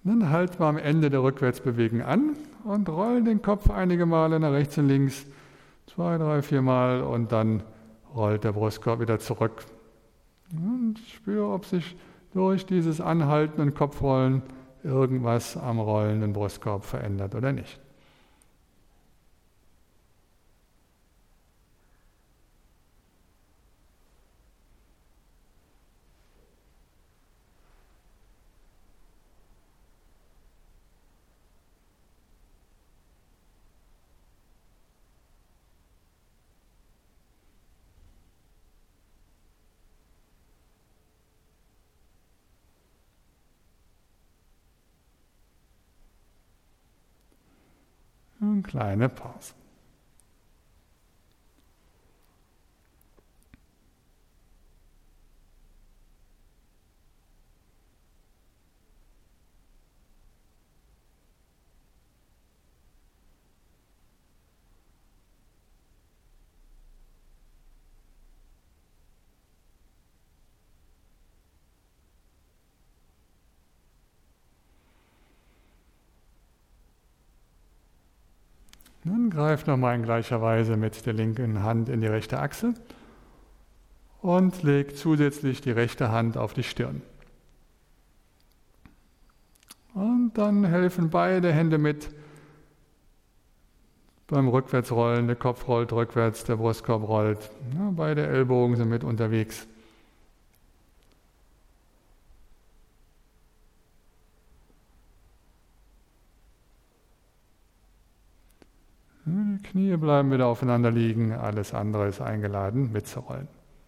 A: Dann halten wir am Ende der Rückwärtsbewegung an und rollen den Kopf einige Male nach rechts und links, 2, 3, 4 Mal, und dann rollt der Brustkorb wieder zurück. Und spüre, ob sich durch dieses Anhalten und Kopfrollen irgendwas am rollenden Brustkorb verändert oder nicht. Eine kleine Pause. Dann greift nochmal in gleicher Weise mit der linken Hand in die rechte Achsel und legt zusätzlich die rechte Hand auf die Stirn. Und dann helfen beide Hände mit beim Rückwärtsrollen. Der Kopf rollt rückwärts, der Brustkorb rollt. Ja, beide Ellbogen sind mit unterwegs. Die Knie bleiben wieder aufeinander liegen, alles andere ist eingeladen mitzurollen.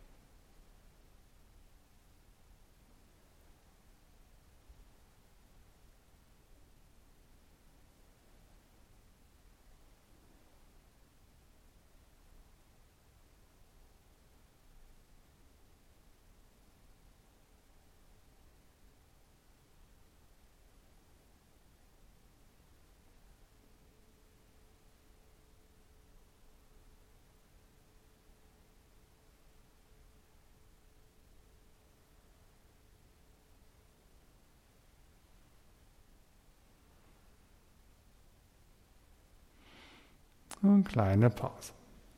A: Eine kleine Pause.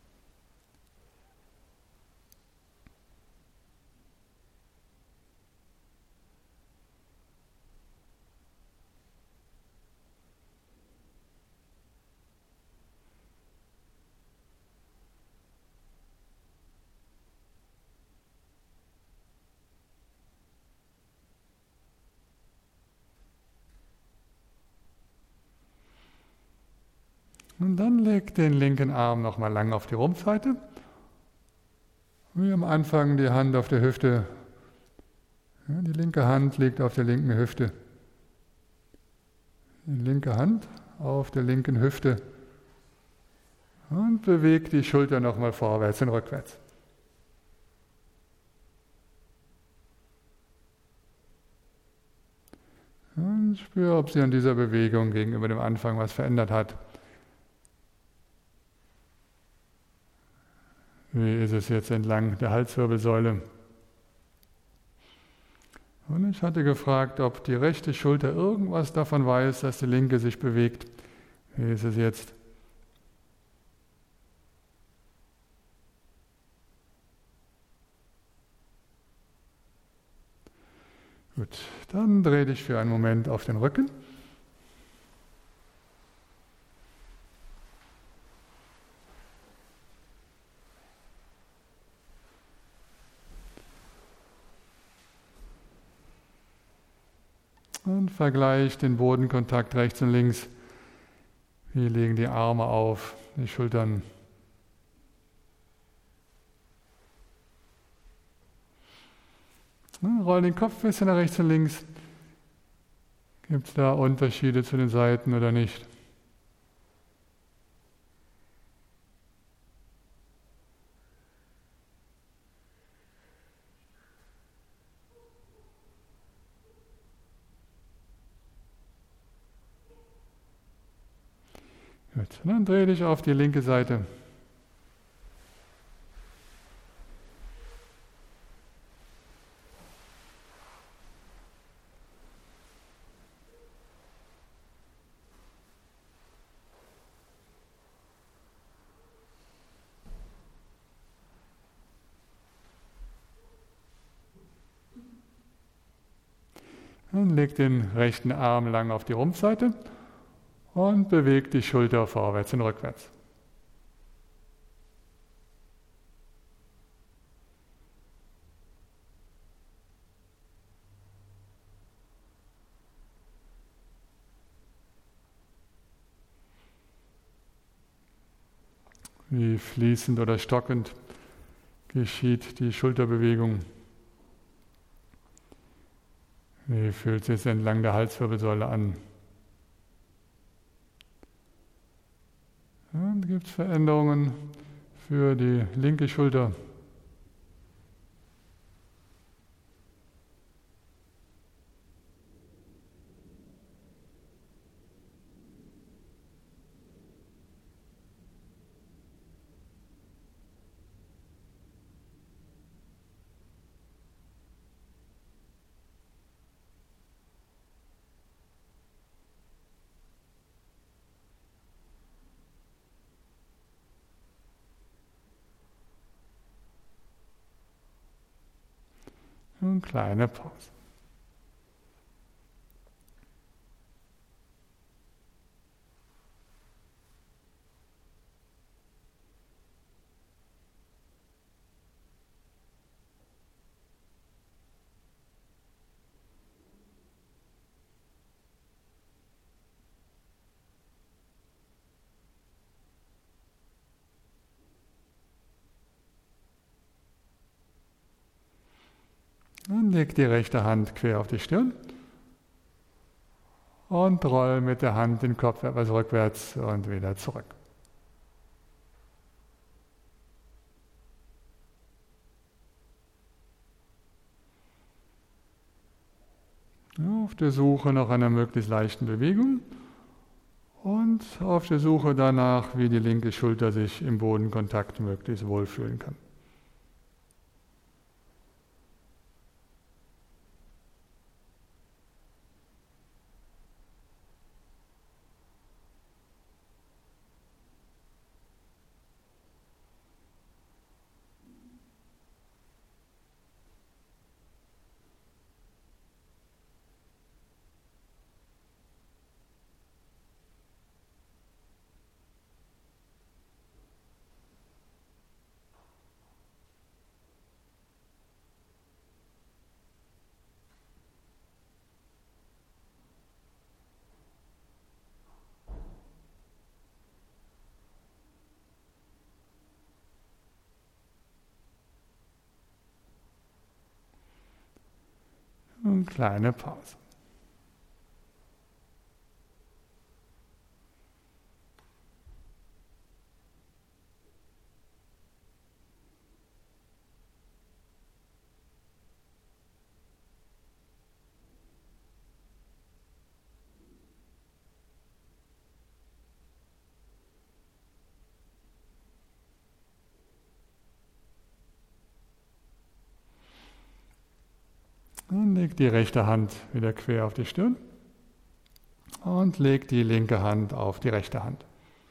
A: Und dann legt den linken Arm nochmal lang auf die Rumpfseite. Wie am Anfang die Hand auf der Hüfte. Ja, die linke Hand liegt auf der linken Hüfte. Die linke Hand auf der linken Hüfte. Und bewegt die Schulter nochmal vorwärts und rückwärts. Und spüre, ob sie an dieser Bewegung gegenüber dem Anfang was verändert hat. Wie ist es jetzt entlang der Halswirbelsäule? Und ich hatte gefragt, ob die rechte Schulter irgendwas davon weiß, dass die linke sich bewegt. Wie ist es jetzt? Gut, dann dreh dich für einen Moment auf den Rücken. Und vergleich den Bodenkontakt rechts und links. Wie liegen die Arme auf, die Schultern. Roll den Kopf ein bisschen nach rechts und links. Gibt es da Unterschiede zu den Seiten oder nicht? Gut, dann dreh dich auf die linke Seite. Dann leg den rechten Arm lang auf die Rumpfseite und beweg die Schulter vorwärts und rückwärts. Wie fließend oder stockend geschieht die Schulterbewegung. Wie fühlt sich es entlang der Halswirbelsäule an? Dann gibt es Veränderungen für die linke Schulter. Eine kleine Pause. Dann leg die rechte Hand quer auf die Stirn und roll mit der Hand den Kopf etwas rückwärts und wieder zurück. Auf der Suche nach einer möglichst leichten Bewegung und auf der Suche danach, wie die linke Schulter sich im Bodenkontakt möglichst wohlfühlen kann. Eine kleine Pause. Dann leg die rechte Hand wieder quer auf die Stirn und leg die linke Hand auf die rechte Hand.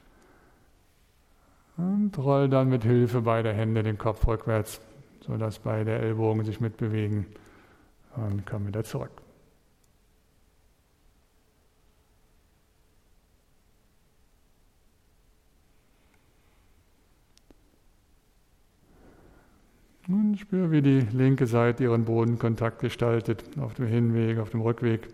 A: Und roll dann mit Hilfe beider Hände den Kopf rückwärts, sodass beide Ellbogen sich mitbewegen und komm wieder zurück. Und spür, wie die linke Seite ihren Bodenkontakt gestaltet, auf dem Hinweg, auf dem Rückweg.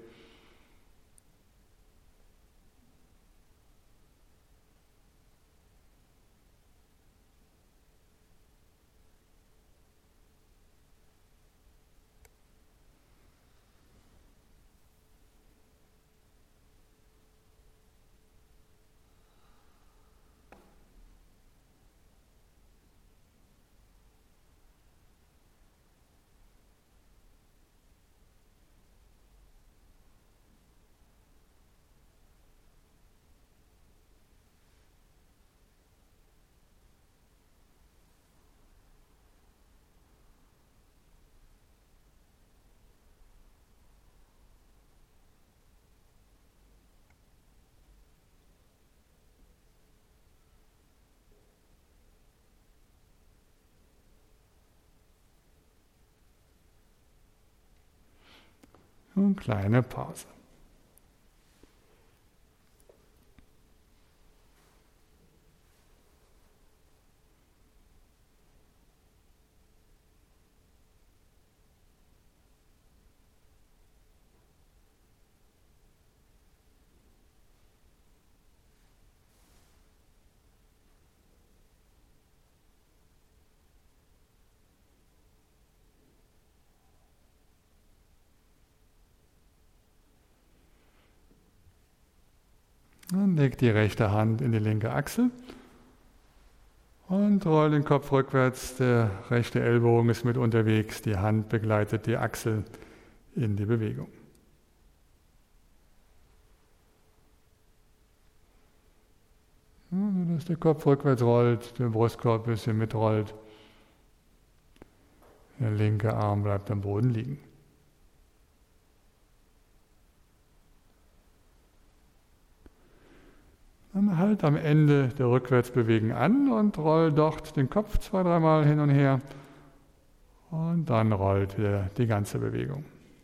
A: Und kleine Pause. Dann leg die rechte Hand in die linke Achsel und roll den Kopf rückwärts. Der rechte Ellbogen ist mit unterwegs. Die Hand begleitet die Achsel in die Bewegung. Dass der Kopf rückwärts rollt, der Brustkorb ein bisschen mitrollt. Der linke Arm bleibt am Boden liegen. Dann halt am Ende der Rückwärtsbewegung an und roll dort den Kopf 2-3 Mal hin und her. Und dann rollt wieder die ganze Bewegung.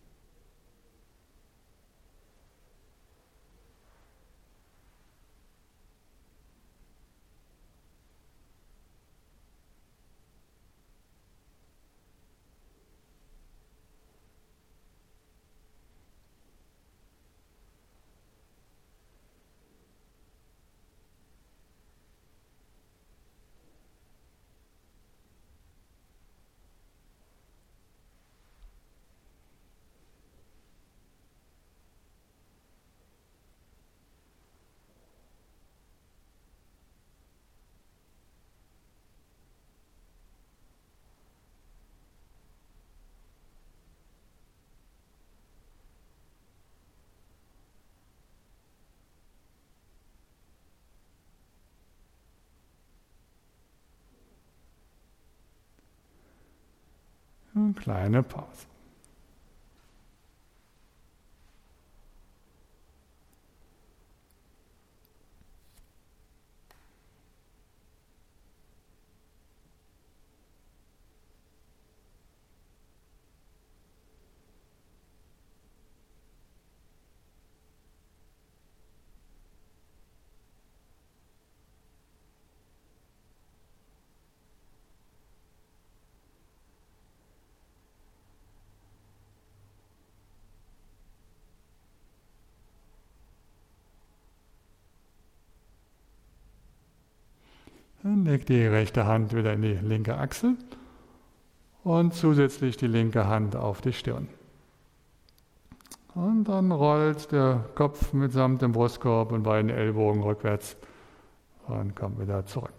A: Eine kleine Pause. Dann leg die rechte Hand wieder in die linke Achsel und zusätzlich die linke Hand auf die Stirn. Und dann rollt der Kopf mitsamt dem Brustkorb und beiden Ellbogen rückwärts und kommt wieder zurück.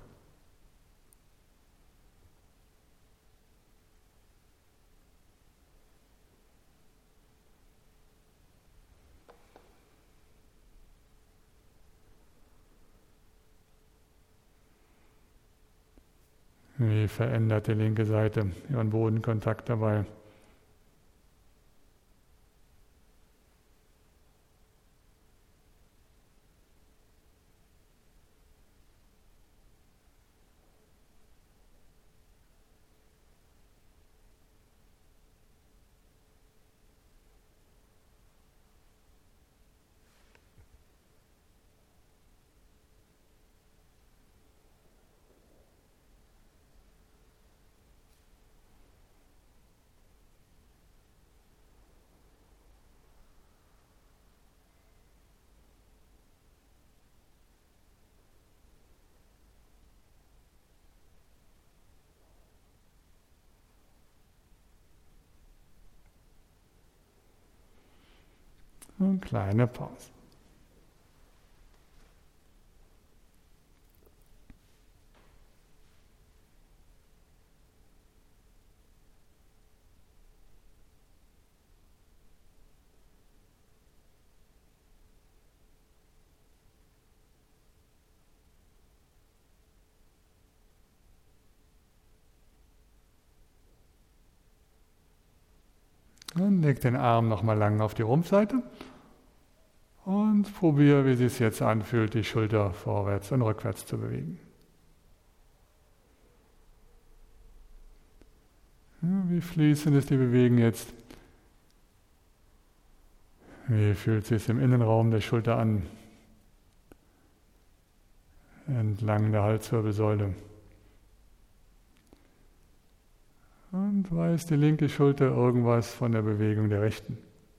A: Wie verändert die linke Seite ihren Bodenkontakt dabei? Eine kleine Pause. Dann leg den Arm nochmal lang auf die Rumpfseite und probiere, wie es sich jetzt anfühlt, die Schulter vorwärts und rückwärts zu bewegen. Ja, wie fließend ist die Bewegung jetzt Wie fühlt es sich im Innenraum der Schulter an? Entlang der Halswirbelsäule. Und weiß die linke Schulter irgendwas von der Bewegung der rechten?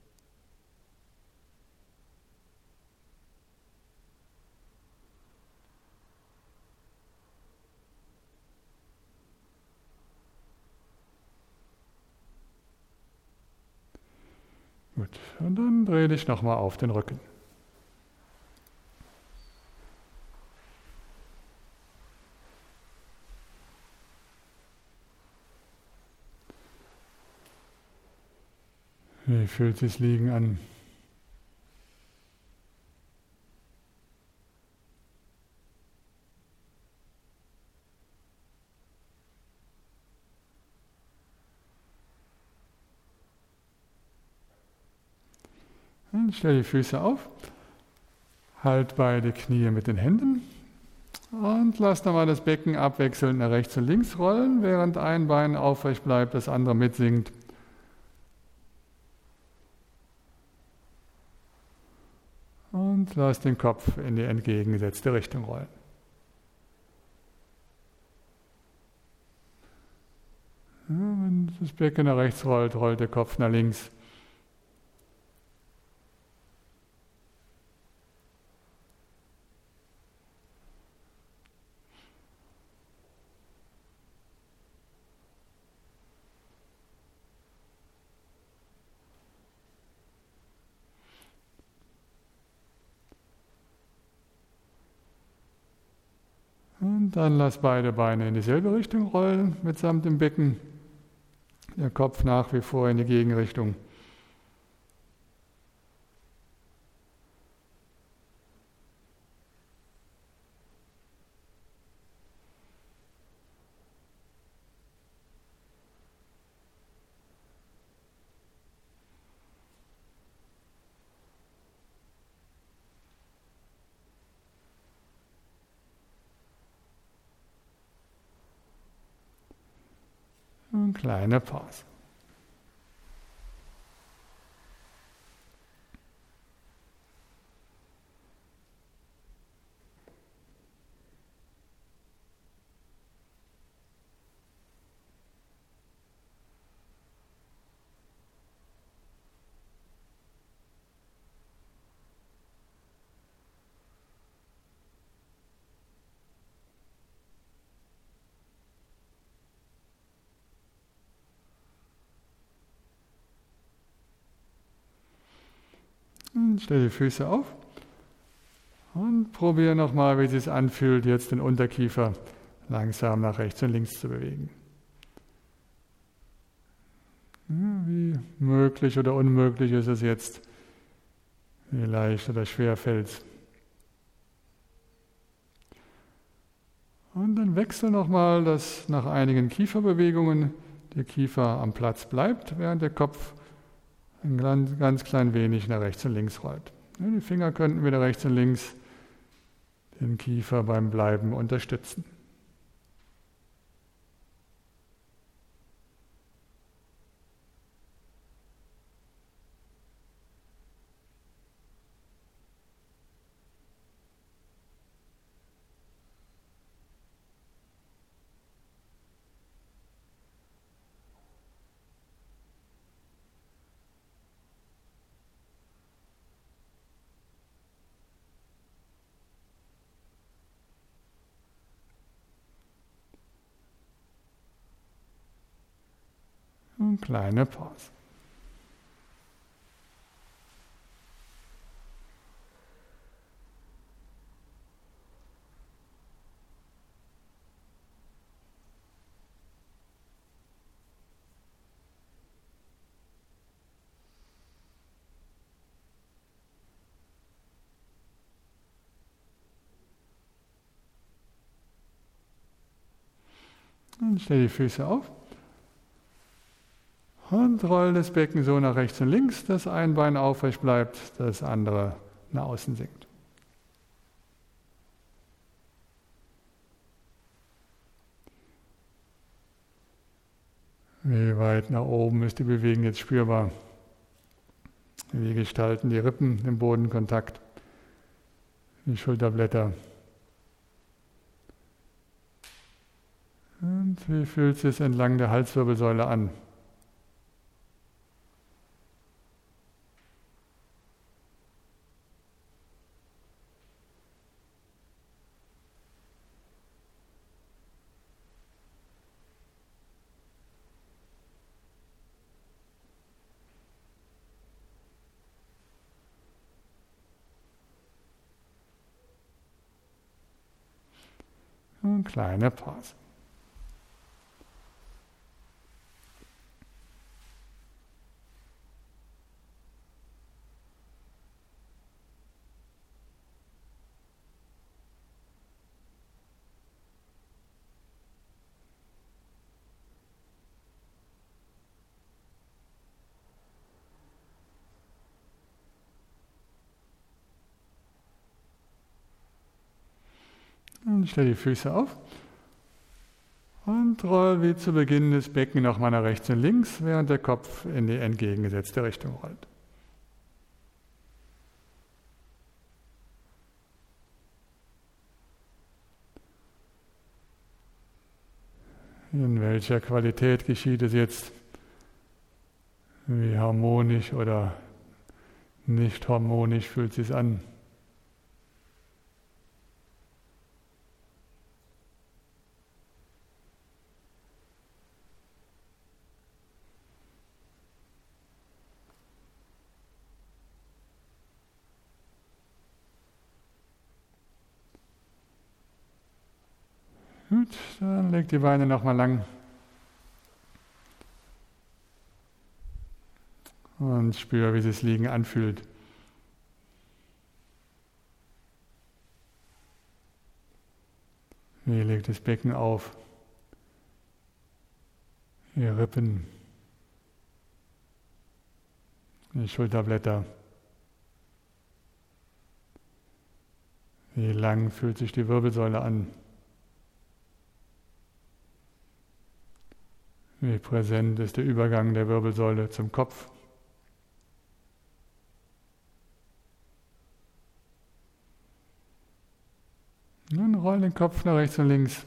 A: Gut, und dann dreh dich nochmal auf den Rücken. Wie fühlt sich Liegen an? Dann stell die Füße auf, halt beide Knie mit den Händen und lass nochmal das Becken abwechselnd nach rechts und links rollen, während ein Bein aufrecht bleibt, das andere mitsinkt. Und lass den Kopf in die entgegengesetzte Richtung rollen. Ja, wenn das Becken nach rechts rollt, rollt der Kopf nach links. Und dann lass beide Beine in dieselbe Richtung rollen, mitsamt dem Becken. Der Kopf nach wie vor in die Gegenrichtung. Und kleine Pause. Und stell die Füße auf und probiere nochmal, wie es sich anfühlt, jetzt den Unterkiefer langsam nach rechts und links zu bewegen. Wie möglich oder unmöglich ist es jetzt, wie leicht oder schwer fällt es. Und dann wechsel nochmal, dass nach einigen Kieferbewegungen der Kiefer am Platz bleibt, während der Kopf ein ganz klein wenig nach rechts und links rollt. Die Finger könnten wieder rechts und links den Kiefer beim Bleiben unterstützen. Und kleine Pause. Und stell die Füße auf. Und roll das Becken so nach rechts und links, dass ein Bein aufrecht bleibt, das andere nach außen sinkt. Wie weit nach oben ist die Bewegung jetzt spürbar? Wie gestalten die Rippen im Bodenkontakt? Die Schulterblätter. Und wie fühlt es sich entlang der Halswirbelsäule an? Und kleine Pause. Und stell die Füße auf und roll wie zu Beginn das Becken nochmal nach rechts und links, während der Kopf in die entgegengesetzte Richtung rollt. In welcher Qualität geschieht es jetzt? Wie harmonisch oder nicht harmonisch fühlt es sich an? Gut, dann leg die Beine nochmal lang. Und spür, wie sich das Liegen anfühlt. Wie legt das Becken auf? Die Rippen. Die Schulterblätter. Wie lang fühlt sich die Wirbelsäule an? Wie präsent ist der Übergang der Wirbelsäule zum Kopf? Nun roll den Kopf nach rechts und links.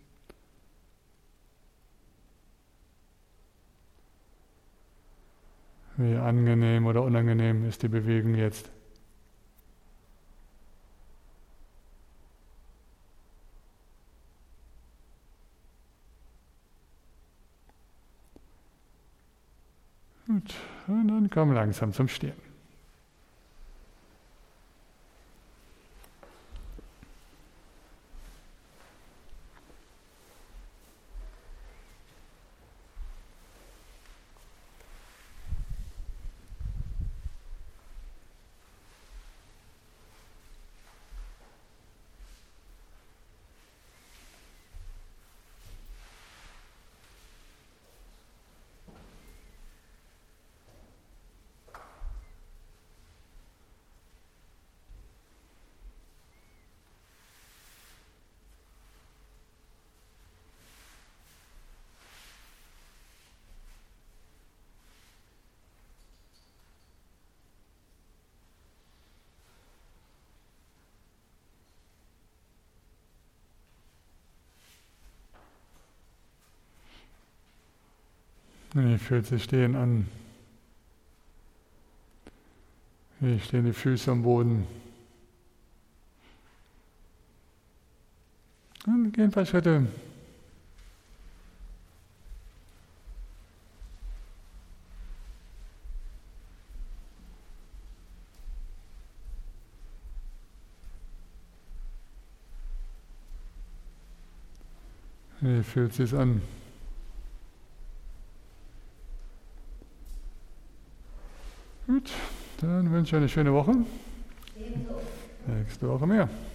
A: Wie angenehm oder unangenehm ist die Bewegung jetzt? Gut, und dann komm langsam zum Stehen. Wie fühlt sich Stehen an? Wie stehen die Füße am Boden? Und gehen ein paar Schritte. Wie fühlt es sich an? Gut, dann wünsche ich eine schöne Woche.
B: Ebenso.
A: Nächste Woche mehr.